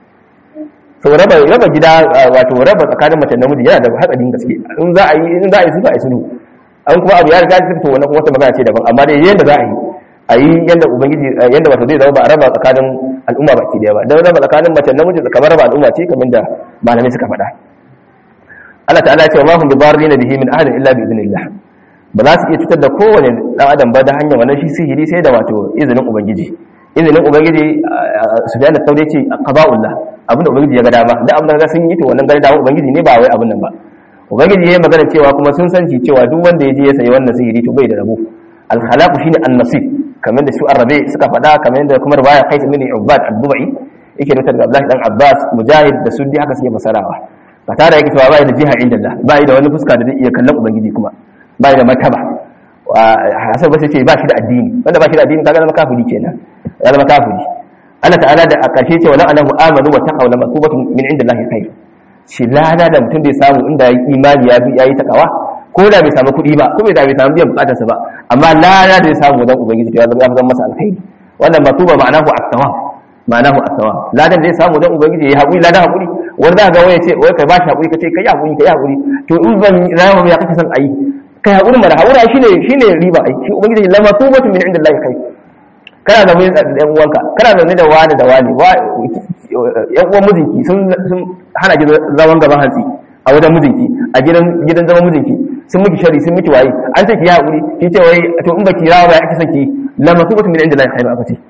so raba raba gida wato raba tsakanin mace da namiji yana da hatsarin gaske in za a yi in za a yi su ba a yi sulhu an kuma abu ya riga ya fito wannan kuma wata magana ce daban amma dai yanda za a yi a yi yanda ubangiji yanda wato zai zama ba a raba tsakanin al'umma baki daya ba dan raba tsakanin mace da namiji kamar raba al'umma ce kamar da malamai suka faɗa Allah ta'ala ya ce wa ma hum bidarrina bihi min ahadin illa bi idhnillah ba za su iya cutar da kowane dan adam ba da hanyar wannan shi sihiri sai da wato izinin ubangiji izinin ubangiji Sufyan al-Thawri ce qada'ullah abinda ubangiji ya ga dama da abin da sun yi to wannan gari dama ubangiji ne ba wai abin nan ba ubangiji yayin magana cewa kuma sun sanci cewa duk wanda ya je ya sayi wannan sihiri to bai da rabo al-khalaq shine an-nasib kamar da su arabe suka faɗa kamar da kuma baya kai min ubad ad-dubai yake da daga Abdullah dan Abbas Mujahid da Suddi haka suke fasarawa ba tare yake cewa bai da jiha inda Allah bai da wani fuska da zai iya kallon ubangiji kuma bai da martaba hasan ba sai ce ba shi da addini wanda ba shi da addini kaga zama kafiri kenan ya zama kafiri Allah ta'ala da a karshe ce wala anahu amanu wa taqaw lama tubatun min indillahi khair shi lada da mutum da ya samu inda yayi imani ya bi yayi takawa ko da bai samu kuɗi ba ko bai da bai samu biyan bukatarsa ba amma lada da ya samu wajen ubangiji ya zama ya zama masa alkhairi wannan matuba ma'anahu at-tawaf ma'anahu at-tawaf ladan da ya samu wajen ubangiji yayi hakuri ladan hakuri wanda ga waye ce wai kai ba shi hakuri kace kai hakuri kai hakuri to in ban rayuwa ya kace san ayi kai hakuri mara haura shine shine riba ai shi ubangiji lama tubatun min indillahi khair kana da mai ɗan uwanka kana da da wani da wani yan uwan mijinki sun hana ki zaman gaban hantsi a wajen mijinki a gidan gidan zaman mijinki sun miki shari sun miki waye an ce ki ya hakuri ki ce wai to in baki rawa ba ya ake son ki lamma su mutum min inda Allah khairu akati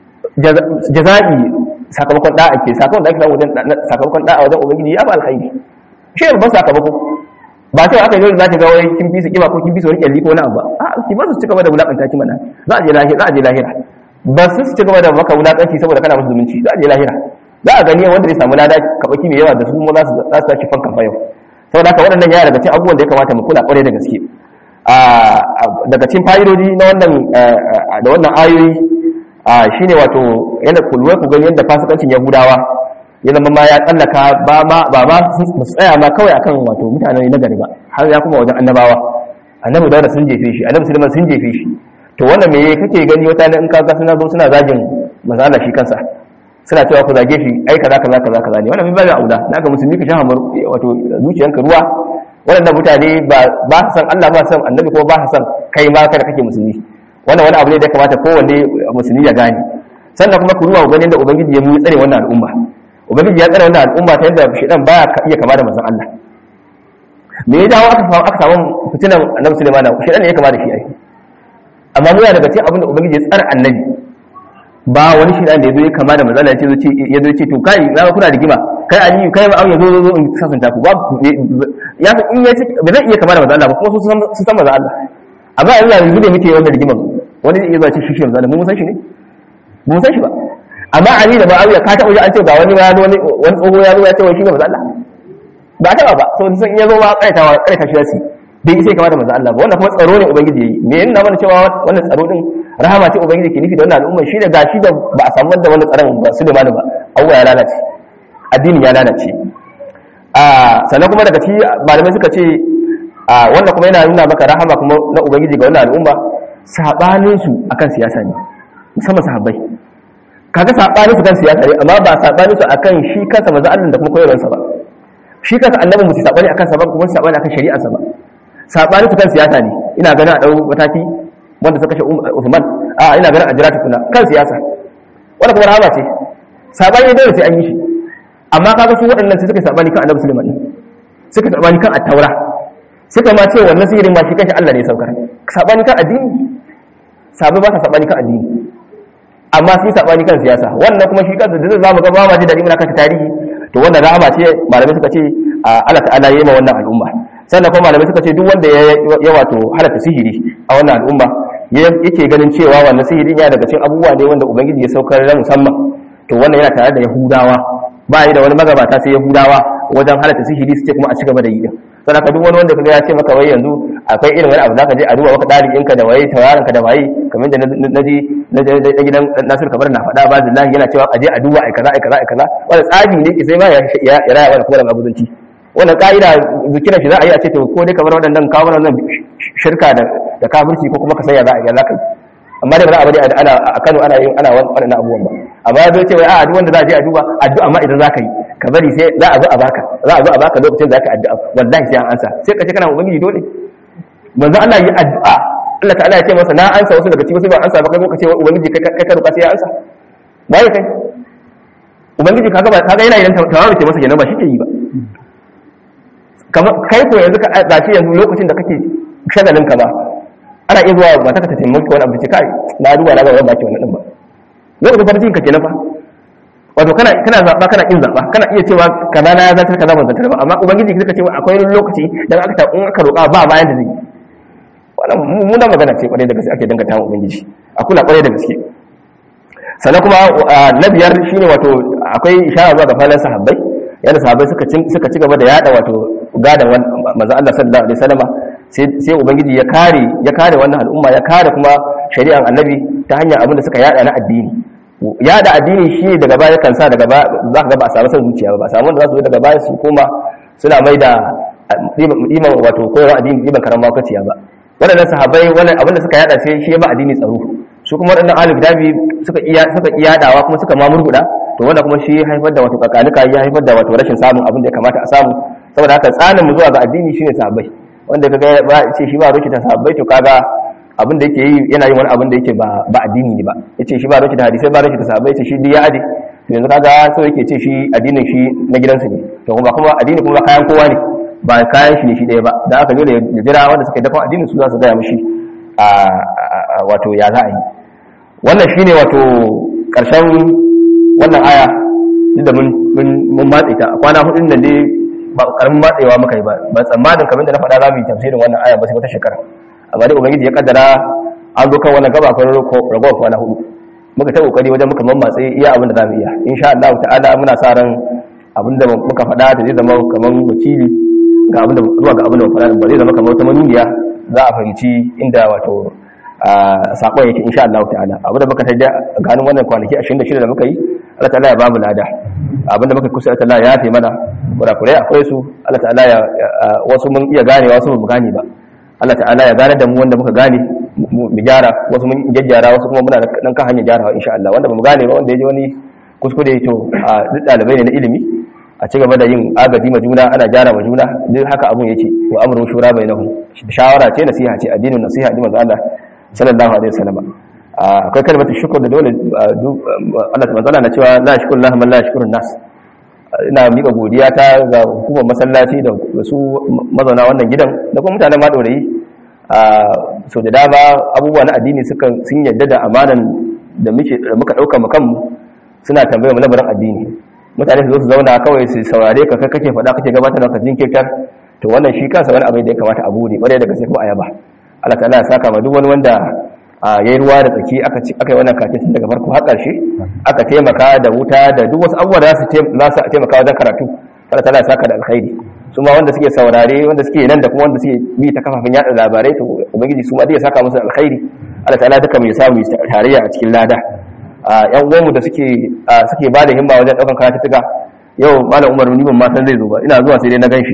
jaza'i sakamakon da'a ke sakamakon da ake samu wajen sakamakon da'a wajen ubangiji ya ba alkhairi shi ne ban sakamako ba sai aka yi za ta ga wai kin fi su kiba ko kin fi su wani kyalli ko wani abu ba a ki ba su ci gaba da wulakanta ki mana za a je lahira za a je lahira ba su ci gaba da maka wulakanci saboda kana musu zumunci za a je lahira za a gani wanda zai samu lada kabaki mai yawa da su kuma za su za su tashi fanka fa yau saboda haka waɗannan yaya daga cikin abubuwan da ya kamata mu kula kwarai da gaske a daga cikin fa'idodi na wannan da wannan ayoyi shine wato yana kulwai ku gani yadda fasikancin yahudawa ya zama ma ya tsallaka ba ma ba ma su tsaya ma kawai akan wato mutane na gari ba har ya kuma wajen annabawa annabi da sun jefe shi annabi sulaiman sun jefe shi to wannan me kake gani wata ne in ka ga suna zo suna zagin manzo Allah shi kansa suna cewa ku zage shi ai kaza kaza kaza kaza ne wannan bai ba auda naga musulmi ka shahamar wato zuciyanka ruwa wannan mutane ba ba san Allah ba san annabi ko ba san kai ma kada kake musulmi wannan wani abu ne da ya kamata kowanne musulmi ya gane sannan kuma ku ruwa ganin da ubangiji ya mu tsare wannan al'umma ubangiji ya tsare wannan al'umma ta yadda shedan baya iya kama da manzon Allah me ya dawo aka samu aka samu fitinan annabi Sulaiman shedan ne ya kama da shi ai amma mu ya daga cikin abin da ubangiji ya tsare annabi ba wani shedan da yazo ya kama da manzon Allah ya ce ya zo ce to kai na kuna rigima kai aliyu kai ba an yazo zo in sasanta ku ba ya san in ya ce ba zai iya kama da manzon Allah ba kuma su san su san manzon Allah amma yanzu yanzu da muke wannan rigima wani zai iya zuwa ce shi shi manzon Allah mu san shi ne mu san shi ba amma Ali da Muawiya ka taɓa ji an ce ba wani ya wani wani tsoho ya zo ya ce wai shi ne manzo Allah ba ta ba so sun iya zo ba kaitawa kaita shi yasi bai sai kamar da manzo Allah ba wannan kuma tsaro ne ubangiji yayi me yana mana cewa wannan tsaro din rahama ce ubangiji ke nufi da wannan al'umma shi da gashi da ba a samu da wannan tsaron ba su da malama ba Allah ya lalace addini ya lalace a sannan kuma daga ci malamai suka ce a wannan kuma yana nuna maka rahama kuma na ubangiji ga wannan al'umma sabanin su akan siyasa ne musamman sahabbai kaga sabanin su kan siyasa ne amma ba sabanin su akan shi kansa manzo Allah da kuma koyarwarsa ba shi kansa annabi musu sabani akan sa ba kuma sabani akan shari'arsa ba sabanin su kan siyasa ne ina ganin a dau mataki wanda suka kashe Uthman a ina ganin a jira tukuna kan siyasa wannan kuma rahama ce sabani dole sai an yi shi amma kaga su waɗannan sai suka sabani kan Annabi Sulaiman suka sabani kan at-Taura suka ma ce wannan sihirin ma shi kanshi Allah ne ya saukar sabani kan addini sabai ba sa sabani kan addini amma sai sabani kan siyasa wannan kuma shi kansa da zamu ga ba ma ji dadi muna kan tarihi to wannan rahama ce malamai suka ce Allah ta'ala yayi ma wannan al'umma sannan kuma malamai suka ce duk wanda ya wato halatta sihiri a wannan al'umma yake ganin cewa wannan sihirin ya daga cikin abubuwa ne wanda ubangiji ya saukar da musamman to wannan yana tare da yahudawa ba yi da wani magabata sai yahudawa wajen halatta sihiri su ce kuma a ci gaba da yi din sannan ka duk wani wanda kaga ya ce maka wai yanzu akwai irin wani abu zaka je a duba maka dalibin ka da waye tawaran ka da waye kamar da naji na gidan Nasir Kabar na faɗa ba billahi yana cewa aje a duba ai kaza ai kaza ai kaza wannan tsabi ne ke sai ma ya raya wannan kuma da abuzanci wannan ka'ida zikirar shi za a yi a ce to ko dai kamar waɗannan kawo wannan shirka da da kafirci ko kuma ka saya za a yi za ka yi amma dai ba za a bari ana a Kano ana yin ana wannan abubuwan ba amma ya zo ce wai a duk wanda za a je a duba addu'a amma idan za ka yi ka bari sai za a zo a baka za a zo a baka lokacin da za ka addu'a wallahi sai an ansa sai ka ce kana ubangiji dole manzo Allah yi addu'a Allah ta'ala ya ce masa na ansa wasu daga cikin wasu ba ansa ba kai ko ka ce ubangiji kai kai ka roƙa sai ya ansa bai kai ubangiji kaga ba kaga yana yin tawaru ce masa kenan ba shi ke yi ba kamar kai ko yanzu ka gashi yanzu lokacin da kake shagalin ka ba ana iya zuwa ba ta ka taimaka wani abu ce kai na duba na ga wannan baki wannan din ba lokacin farjin ka kenan fa wato kana kana zaba kana kin zaba kana iya cewa kaza na ya zartar kaza ban zartar ba amma ubangiji kika ce akwai lokaci dan aka ta in aka roƙa ba bayan da zai wannan mun da magana ce kwarai da gaske ake danganta wa ubangiji a kula kwarai da gaske sannan kuma na biyar shine wato akwai ishara zuwa ga falan sahabbai yadda sahabbai suka suka ci gaba da yada wato gadan manzo Allah sallallahu alaihi wasallam sai sai ubangiji ya kare ya kare wannan al'umma ya kare kuma shari'an annabi ta hanyar abin da suka yada na addini yada addini shi daga baya kan sa daga baya za ka ga ba a samu san zuciya ba ba samu wanda za su zo daga baya su koma suna mai da iman wato koyarwa addini iman karan makaciya ba waɗannan sahabbai wannan abin da suka yada sai shi ya ba addini tsaro su kuma waɗannan ahlul kitabi suka iya suka iyadawa kuma suka mamurguda to wannan kuma shi haifar da wato kakalika ya haifar da wato rashin samun abin da ya kamata a samu saboda haka tsanin mu zuwa ga addini shine sahabbai wanda kaga ba ce shi ba roki ta sahabbai to kaga abin da yake yi yana yin wani abin da yake ba ba addini ne ba yace shi ba roki ta hadisi ba roki ta sahabbai ce shi duk ya aje to yanzu kaga so yake ce shi addinin shi na gidansa ne to kuma kuma addini kuma kayan kowa ne ba kayan shi ne shi ɗaya ba da aka dole ya jira wanda suka dafa addinin su za su gaya mishi a wato ya za a yi wannan shine wato karshen wannan aya da mun mun matse ta kwana hudun nan dai ba karamin matsewa muka yi ba ba tsammanin kamar da na faɗa za mu yi tafsirin wannan aya ba sai wata shekara amma dai ubangiji ya kaddara an zo kan wannan gaba akwai ragowar kwana hudu muka ta kokari wajen muka mammatse iya abin da za mu iya insha Allah ta'ala muna sa ran abin da muka faɗa ta zai zama kamar wakili ga abin da zuwa ga abin da muka faɗa ba zai zama kamar wata manuniya za a fahimci inda wato sakon yake insha Allah ta'ala abin da muka tada ganin wannan kwanaki ashirin da shida da muka yi Allah ta'ala ya ba mu lada abin da muka kusa Allah ta'ala ya yafe mana kurakurai akwai su Allah ta'ala ya wasu mun iya gane wasu mun gane ba Allah ta'ala ya gane da mu wanda muka gane mu gyara wasu mun gyara wasu kuma muna nan kan hanyar gyarawa insha Allah wanda bamu gane ba wanda yaji wani kuskure to a duk dalibai ne na ilimi a ci gaba da yin agaji ma juna ana gyara ma juna duk haka abun yake wa amrun shura bainahum shawara ce nasiha ce addinin nasiha din manzo Allah sallallahu alaihi wasallam akwai kalmatu shukr da dole Allah ta'ala na cewa la shukru Allah man la shukru nas ina miƙa godiya ta ga hukumar masallaci da su mazauna wannan gidan da kuma mutanen maɗorayi a sau da dama abubuwa na addini sun yadda da amanan da muka ɗauka mu kanmu suna tambayar mu labarin addini mutane su zo su zauna kawai su saurare ka kai kake faɗa kake gabatar da ka jinkirtar to wannan shi kansa wani abin da ya kamata a bude ƙwarai da gaske kuma ayaba Allah ta'ala ya saka ma duk wani wanda ya yi ruwa da tsaki aka yi wannan katin daga farko har ƙarshe aka taimaka da wuta da duk wasu abubuwa da za su taimaka wajen karatu Allah ta'ala ya saka da alkhairi su ma wanda suke saurare wanda suke nan da kuma wanda suke bi ta kafafen yaɗa labarai to ubangiji su ma zai saka musu alkhairi Allah ta'ala duka mai samu tarayya a cikin lada yan uwanmu da suke suke ba da himma wajen ɗaukan karatuttuka yau malam Umar ni ban ma san zai zo ba ina zuwa sai dai na ganshi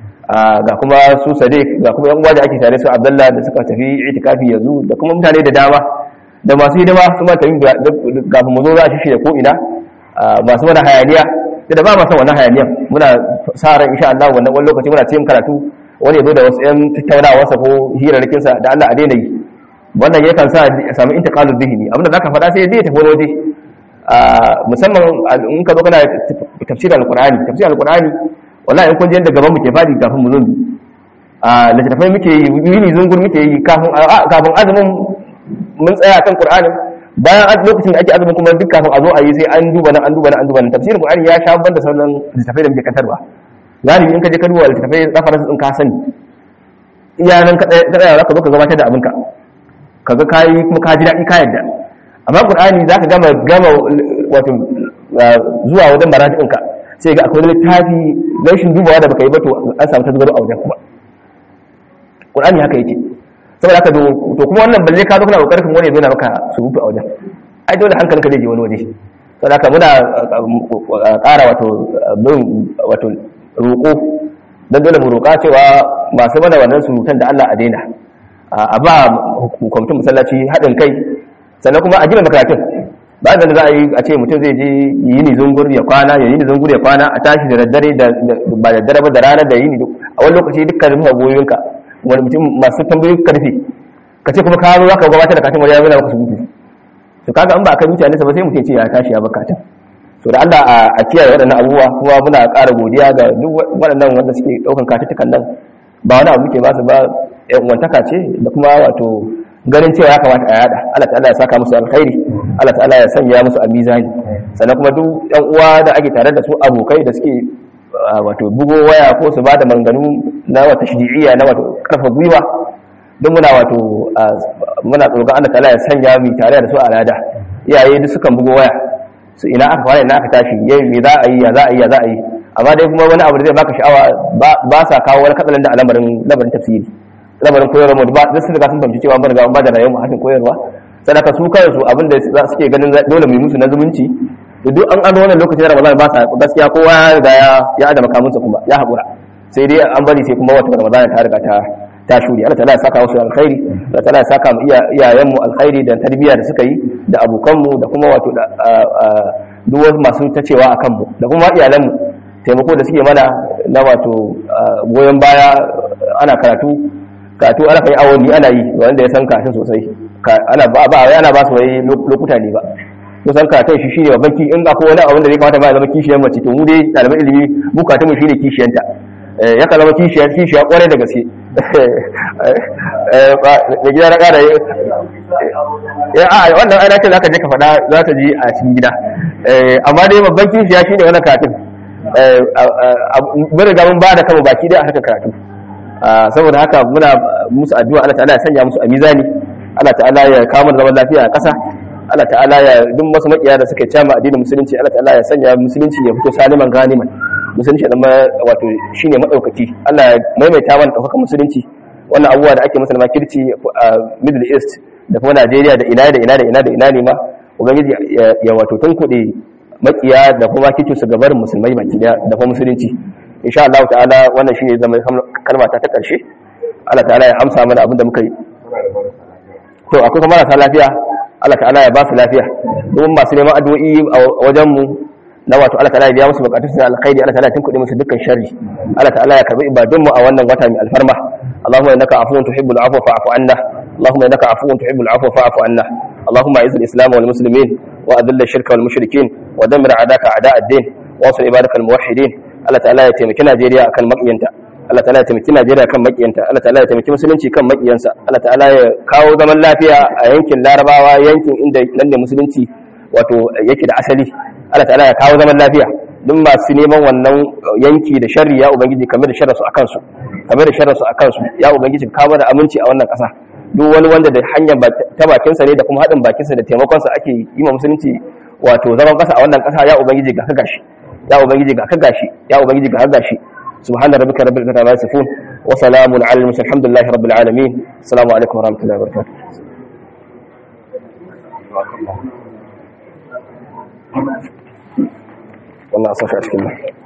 ga kuma su Sadiq ga kuma yan uwa da ake tare su Abdullah da suka tafi itikafi yanzu da kuma mutane da dama da masu hidima su ma tafi kafin mu zo za a shi da ko ina masu mana hayaniya da ba ma san wannan hayaniyan muna sa ran insha Allah wannan wani lokaci muna cikin karatu wani ya zo da wasu yan tattaunawa sa ko hirarrakin sa da Allah a daina yi wannan yakan sa a samu intiqalul dhihni abinda zaka faɗa sai dai ya tafi wani waje musamman in ka zo kana tafsirin alqur'ani tafsirin alqur'ani wallahi in kun je da gaban mu ke fadi kafin mu zo a littafai muke yi yini zungur muke yi kafin kafin azumin mun tsaya kan qur'ani bayan lokacin da ake azumin kuma duk kafin a zo a yi sai an duba nan an duba nan an duba nan tafsirin qur'ani ya sha banda sauran littafai da muke katarwa galibi in ka je ka duba littafai references din ka sani iyanan ka tsaya zaka zo ka gabatar da abinka kaga kai kuma ka ji dadi ka yadda amma qur'ani zaka gama gama wato zuwa wajen marajin ka sai ga akwai littafi rashin dubawa da baka yi ba to an samu tasgaro a wajen kuma qur'ani haka yake saboda haka to kuma wannan balle ka zo kana kokarin wani ya zo na maka surutu a wajen ai dole hankalinka zai je wani waje saboda haka muna ƙara wato bin wato roƙo dan dole mu roƙa cewa masu mana wannan surutan da Allah a daina a ba hukumtun masallaci haɗin kai sannan kuma a gina makaratun ba da za a yi a ce mutum zai je yi ni zungur ya kwana ya yi ni zungur ya kwana a tashi da daddare da ba da daddare ba da rana da yi ni a wani lokaci dukkan rufa goyoyinka wani mutum masu tambayoyi karfi ka ce kuma ka zo za ka gabatar da katin wajen yana maka surutu to kaga in ba ka zuciya nesa ba sai mutum ce ya tashi ya bakatin to da Allah a kiyaye waɗannan abubuwa kuma muna ƙara godiya ga duk waɗannan wanda suke ɗaukan katutukan nan ba wani abu muke ba su ba ƴan uwantaka ce da kuma wato ganin cewa ya kamata a yada Allah ta'ala ya saka musu alkhairi Allah ta'ala ya sanya musu a mizani sannan kuma duk ƴan uwa da ake tare da su abokai da suke wato bugo waya ko su bada manganu na wata shijiyya na wato karfa gwiwa don muna wato muna tsoron Allah ta'ala ya sanya mu tare da su a al'ada iyaye duk sukan bugo waya su ina aka fara ina aka tashi yayi me za a yi ya za a yi ya za a yi amma dai kuma wani abu da zai baka sha'awa ba sa kawo wani katsalan da al'amarin lamarin tafsiri lamarin koyarwa mu ba su riga sun fahimci cewa mun riga mun ba da rayuwar mu hakin koyarwa sadaka su kansu abin da suke ganin dole mu yi musu na zumunci duk an an wannan lokacin Ramadan ba sa gaskiya kowa ya riga ya adama kamunsa kuma ya haƙura sai dai an bari sai kuma wata Ramadan ta riga ta ta shuri Allah ta'ala ya saka musu alkhairi Allah ta'ala ya saka mu iyayen mu alkhairi da tarbiyya da suka yi da abokan mu da kuma wato da duk wasu masu tacewa akan mu da kuma iyalan mu taimako da suke mana na wato goyon baya ana karatu karatu ana kai awoni ana yi wanda ya san kashin sosai ana ba ba ana ba su wai lokuta ne ba kusan karatun shi shine babban in akwai wani abin da zai kamata ba ya zama kishiyar mace to mu dai ɗaliban ilimi bukatun mu shine kishiyanta ya ka zama kishiyar kishiya kwarai da gaske da gida na ƙara ya a wannan ana ce zaka je ka faɗa za ta ji a cikin gida amma dai babban kishiya shine wannan karatun mun riga mun ba da kama baki dai a harkar karatu saboda haka muna musu addu'a Allah ta'ala ya sanya musu a mizani Allah ta'ala ya kawo mana zaman lafiya a ƙasa Allah ta'ala ya duk wasu makiya da suka cama addinin musulunci Allah ta'ala ya sanya musulunci ya fito saliman ganiman musulunci da wato shine madaukaki Allah ya maimaita mana daukakan musulunci wannan abubuwa da ake musulma kirci a Middle East da kuma Najeriya da ina da ina da ina da ina ne ma ubangiji ya wato tunkuɗe makiya da kuma kicin su gabarin musulmai baki da da kuma musulunci insha Allah ta'ala wannan shine zama kalma ta ta karshe Allah ta'ala ya amsa mana abin da muka yi to akwai kuma marasa lafiya Allah ta'ala ya ba su lafiya domin masu neman addu'o'i a wajen mu na wato Allah ta'ala ya biya musu bukatun su alkhairi Allah ta'ala ya tunkuɗe musu dukkan sharri Allah ta'ala ya karbi ibadun mu a wannan wata mai alfarma Allahumma innaka afuwun tuhibbul afwa fa'fu anna Allahumma innaka afuwun tuhibbul afwa fa'fu anna Allahumma a'izz al-islam wal muslimin wa adhill ash-shirka wal mushrikeen wa dammir a'daka a'da' ad-din wa ansur ibadaka al-muwahhidin Allah ta'ala ya taimaki Najeriya akan makiyanta Allah ta'ala ya taimaki Najeriya kan makiyanta Allah ta'ala ya taimaki musulunci kan makiyansa Allah ta'ala ya kawo zaman lafiya a yankin Larabawa yankin inda nan ne musulunci wato yake da asali Allah ta'ala ya kawo zaman lafiya duk masu neman wannan yanki da sharri ya ubangiji kamar da sharri su akan su kamar da sharri su akan su ya ubangiji kawo da aminci a wannan kasa duk wani wanda da hanyar ta bakin sa ne da kuma hadin bakin sa da taimakon sa ake yi ma musulunci wato zaman kasa a wannan kasa ya ubangiji ga ka gashi ya ubangiji ga ka gashi ya ubangiji ga ka gashi subhana rabbika rabbil izzati amma yasifun wa salamun alal mursalin alhamdulillahi rabbil alamin assalamu alaikum wa rahmatullahi wa barakatuh wannan a sashi a cikin nan